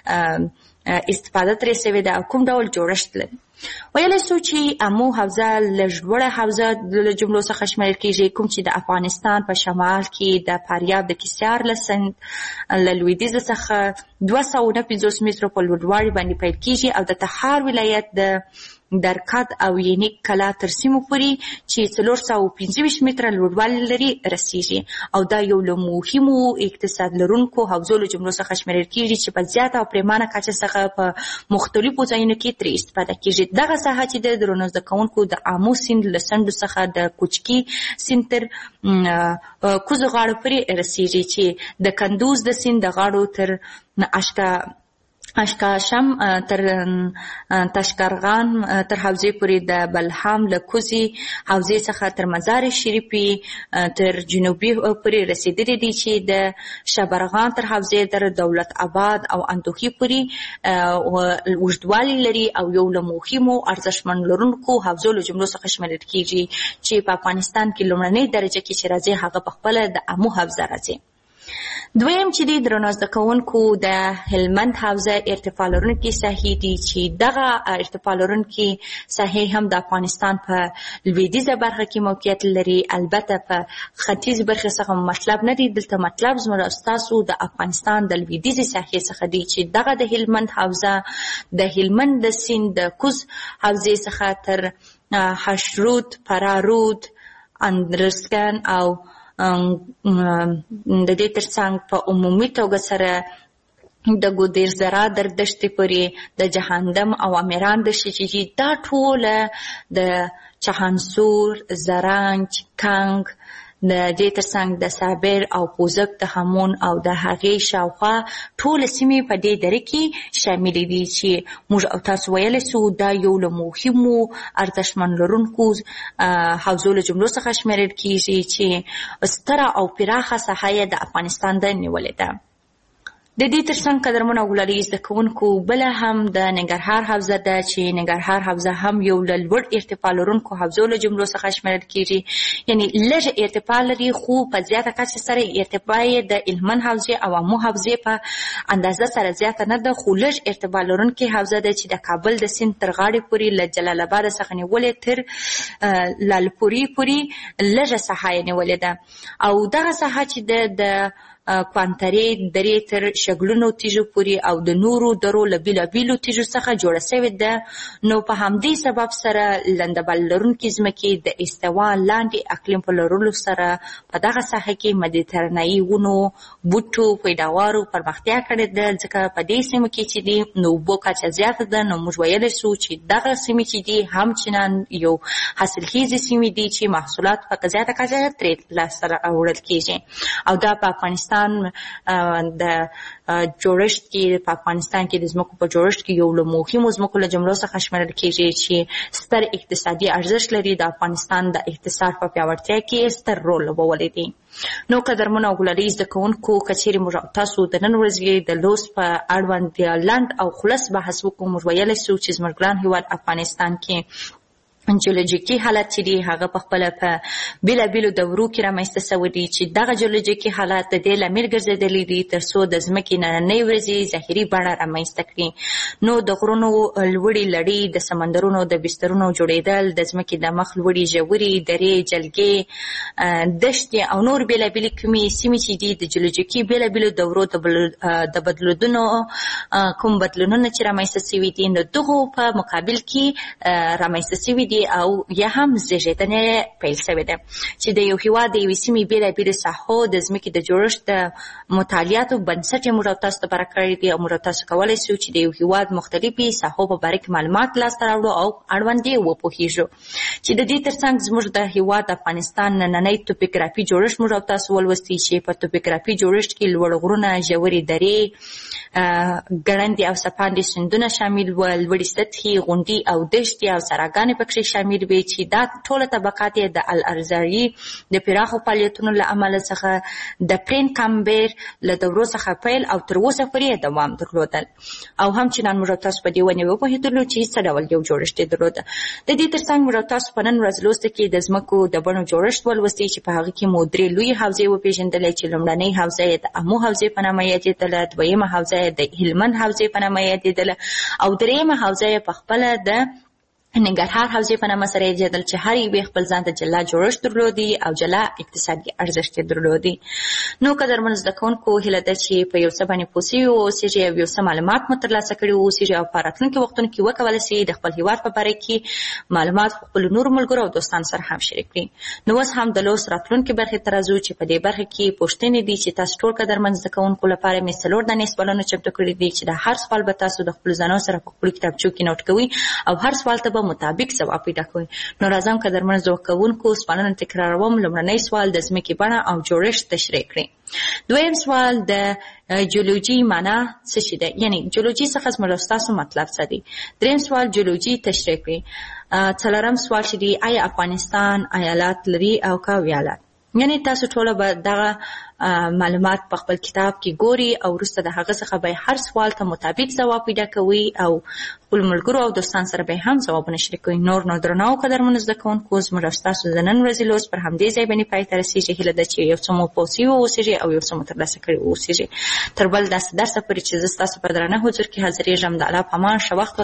استفاده ترې سوې ده او کوم ډول جوړښت لري. ویلی سو چې امو حوزه لږ لوړه حوزه له جملو څخه شمیرل کیږي، کوم چې د افغانستان په شمال کې د فاریاب د کیسیار له سیند له لویدیځ څخه دوه سوه نه پنځوس مترو په لوړوالي باندې پیل کیږي او د تخار ولایت د درکد او ینیک کلا تر سیمو پورې چې څلور سوه پنځه ویشت متره لوړوالی لري رسیږي او دا یو له مهمو اقتصاد لرونکو حوزو له جملو څخه شمیرل کیږي چې په زیاته او پریمانه کچه څخه په مختلفو ځایونو کې ترې استفاده کیږي. دغه ساحه چې د درنو زده کوونکو د امو سیند له څنډو څخه د کوچکي سیند تر کوزو غاړو پورې رسیږي چې د کندوز د سیند د غاړو تر اشکا اشکاشم تر تشکرغان تر حوزې پورې د بلحام له کوزي حوزې څخه تر مزار شریفي تر جنوبي پورې رسیدلي دي چې د شبرغان تر حوزې تر دولت آباد او اندوخي پورې اوږدوالی لري او یو له مهمو ارزښتمن لرونکو حوزو له جملو څخه شمیرل کیږي چې په افغانستان کې لومړنۍ درجه کې چې راځي هغه په خپله د امو حوزه راځي. دویم چې دی درنو زده کوونکو د هلمند حوزه ارتفاع لرونکې ساحې دي چې دغه ارتفاع لرونکې ساحې هم د افغانستان په لویدیځه برخه کې موقعیت لري. البته په ختیځ برخه څخه مطلب نه دی، دلته مطلب زموږ ستاسو د افغانستان د لویدیځې ساحې څخه دی چې دغه د هلمند حوزه د هلمند د سیند د کوز حوزې څخه تر حشرود، فرارود، اندرسکن او د دې ترڅنګ په عمومي توګه سره د ګودیر زرا در دشتې پورې د جهندم او امیران دشتې چې دا ټوله د چهانسور، زرنج، کنگ، د دې ترڅنګ د صابر او پوزک د همون او د هغې شاوخوا ټوله سیمې په دې دره کې شاملې دي چې موږ او تاسو ویلی سو دا یو له مهمو ارزښتمن لرونکو حوزو له جملو څخه شمیرل کیږي چې ستره او پراخه ساحه یې د افغانستان د نیولې ده. د دې ترڅنګ قدرمنو او ګلالي زده کوونکو بله هم د ننګرهار حوزه ده چې ننګرهار حوزه هم یو له لوړ ارتفاع لرونکو حوزو له جملو څخه شمیرل کیږي، یعنی لږ ارتفاع لري خو په زیاته کچه سره ارتفاع یې د هلمند حوزې او امو حوزې په اندازه سره زیاته نه ده، خو لږ ارتفاع لرونکې حوزه ده چې د کابل د سیند تر غاړې پورې له جلال آباد څخه نیولې تر لالپورې پورې لږه ساحه یې نیولې ده او دغه ساحه چې د کوانترې درې تر شګلونو تیږو پورې او د نورو درو له بېلابېلو تیږو څخه جوړه سوې ده. نو په همدې سبب سره لندبل لرونکې ځمکې د استوا لاندې اقلیم په لرلو سره په دغه ساحه کې مدیترانهیي ونو، بوټو، پیداوارو پرمختیا کړې ده. ځکه په دې سیمو کې چې دي نو اوبو کچه زیاته ده، نو موږ ویلی سو چې دغه سیمې چې دي همچنان یو حاصلخیزې سیمې دي چې محصولات په زیاته کچه ترې لاسته راوړل کېږي او دا په افغانستان د جوړښت کې په افغانستان کې د ځمکو په جوړښت کې یو له مهمو ځمکو له جملو څخه شمیرل کېږي چې ستر اقتصادي ارزښت لري، د افغانستان د اقتصاد په پیاوړتیا کې ستر رول لوبولی دی. نو قدرمنو او ګلالي زده کوونکو که چیرې موږ تاسو د نن ورځې د لوست په اړوند لنډ او خلص بحث وکړو، موږ ویلی سو چې زموږ ګران هېواد افغانستان کې جیولوژیکي حالت چې دی هغه په خپله په بېلابېلو دورو کې رامنځته سوی دی چې دغه جیولوژیکي حالت د دې لامل ګرځېدلی دي تر څو د ځمکې نننۍ ورځې ظاهري بڼه رامنځته کړي. نو د غرونو لوړې لړۍ، د سمندرونو د بسترونو جوړېدل، د ځمکې د مخ لوړې ژورې درې، جلګې، دښتې او نور بېلابېلې کومې سیمې چې دي د جیولوژیکي بېلابېلو دورو د بدلونونو کوم بدلونونه چې رامنځته سوي دي نو دغو په مقابل کې رامنځته سوي دي او یا هم زیږېدنه پیل شوې ده چې د یو هېواد د یوې سیمې بېلابېلو ساحو د ځمکې د جوړښت د مطالعاتو بنسټ یې موږ او تاسو لپاره کړی دی او موږ او تاسو کولی شو چې د یو هېواد مختلفې ساحو په باره کې معلومات لاسته راوړو او اړوند یې وپوهېږو چې د دې تر څنګ زموږ د هېواد افغانستان نننی توپوګرافي جوړښت موږ او تاسو ولوستي چې په توپوګرافي جوړښت کې لوړ غرونه، ژورې درې، ګړندې او څپاندې سیندونه شامل ول، لوړې سطحې، غونډۍ او دښتې او سراګانې پکې شامل وي چې دا ټوله طبقات یې د الارضایي د پراخو فعالیتونو له امله څخه د پرین کامبر له دورو څخه پیل او تر اوسه پورې دوام درلودل او همچنان موږ تاسو په دې ونې وپوهېدلو چې څه ډول یو جوړښت یې درلوده. د دې تر څنګ موږ تاسو په نن ورځ لوسته کې د ځمکو د بڼو جوړښت ولوستي چې په هغه کې مو درې لویې حوزې وپېژندلې چې لومړنۍ حوزه یې د امو حوزې په نامه یادېدله، دویمه حوزه یې د هلمند حوزې په نامه یادېدله او درېیمه حوزه یې په خپله د ننګرهار حوزې په نامه سره یادېدل چې هر یوې خپل ځان ته جلا جوړښت درلودي او جلا اقتصادي ارزښت یې درلودي. نو قدرمنو زده کوونکو هیله ده چې په یو څه باندې پوه سوي واوسېږئ او یو څه معلومات مو ترلاسه کړي واوسېږئ او په راتلونکي وختونو کې وکولی سئ د خپل هېواد په باره کې معلومات خپلو نورو ملګرو او دوستانو سره هم شریک کړي. نو اوس هم د لوست راتلونکي برخې ته راځو چې په دې برخه کې پوښتنې دي چې تاسو ټول قدرمن زده کوونکو لپاره مې څلور دانې سوالونه چمتو کړي دي چې د هر سوال به تاسو د خپلو ځانونو سره په خپلو کتابچو کې نوټ کوئ او هر سوال ته به مطابق ځواب پیدا کوي. نو راځم قدرمن زده کوونکو سوالونه تکراروم. لومړنی سوال د ځمکې بڼه او جوړښت تشریح کړئ. دویم سوال د جیولوژي معنا څه شي ده، یعنی جیولوژي څخه زموږ ستاسو مطلب څه دی. دریم سوال جیولوژي تشریح کړئ. څلورم سوال چې دی آیا افغانستان ایالات لري او که ویالات، یعنی تاسو ټوله به دغه معلومات په خپل کتاب کې ګوري او وروسته د هغه څخه به هر سوال ته مطابق ځواب پیدا کوي او خپل ملګرو او دوستان سره به هم ځوابونه شریکوي. نور نو درنو قدرمنو زده کوونکو زموږ او ستاسو د نن ورځې لوست پر همدې ځای باندې پای ته رسېږي. هیله ده چې یو څه مو پوه سوي واوسېږئ او یو څه مو ترلاسه کړي واوسېږئ. تر بل داسې درسه پورې چې زه ستاسو په درانه حضور کې حاضرېږم د الله په امان ښه وخت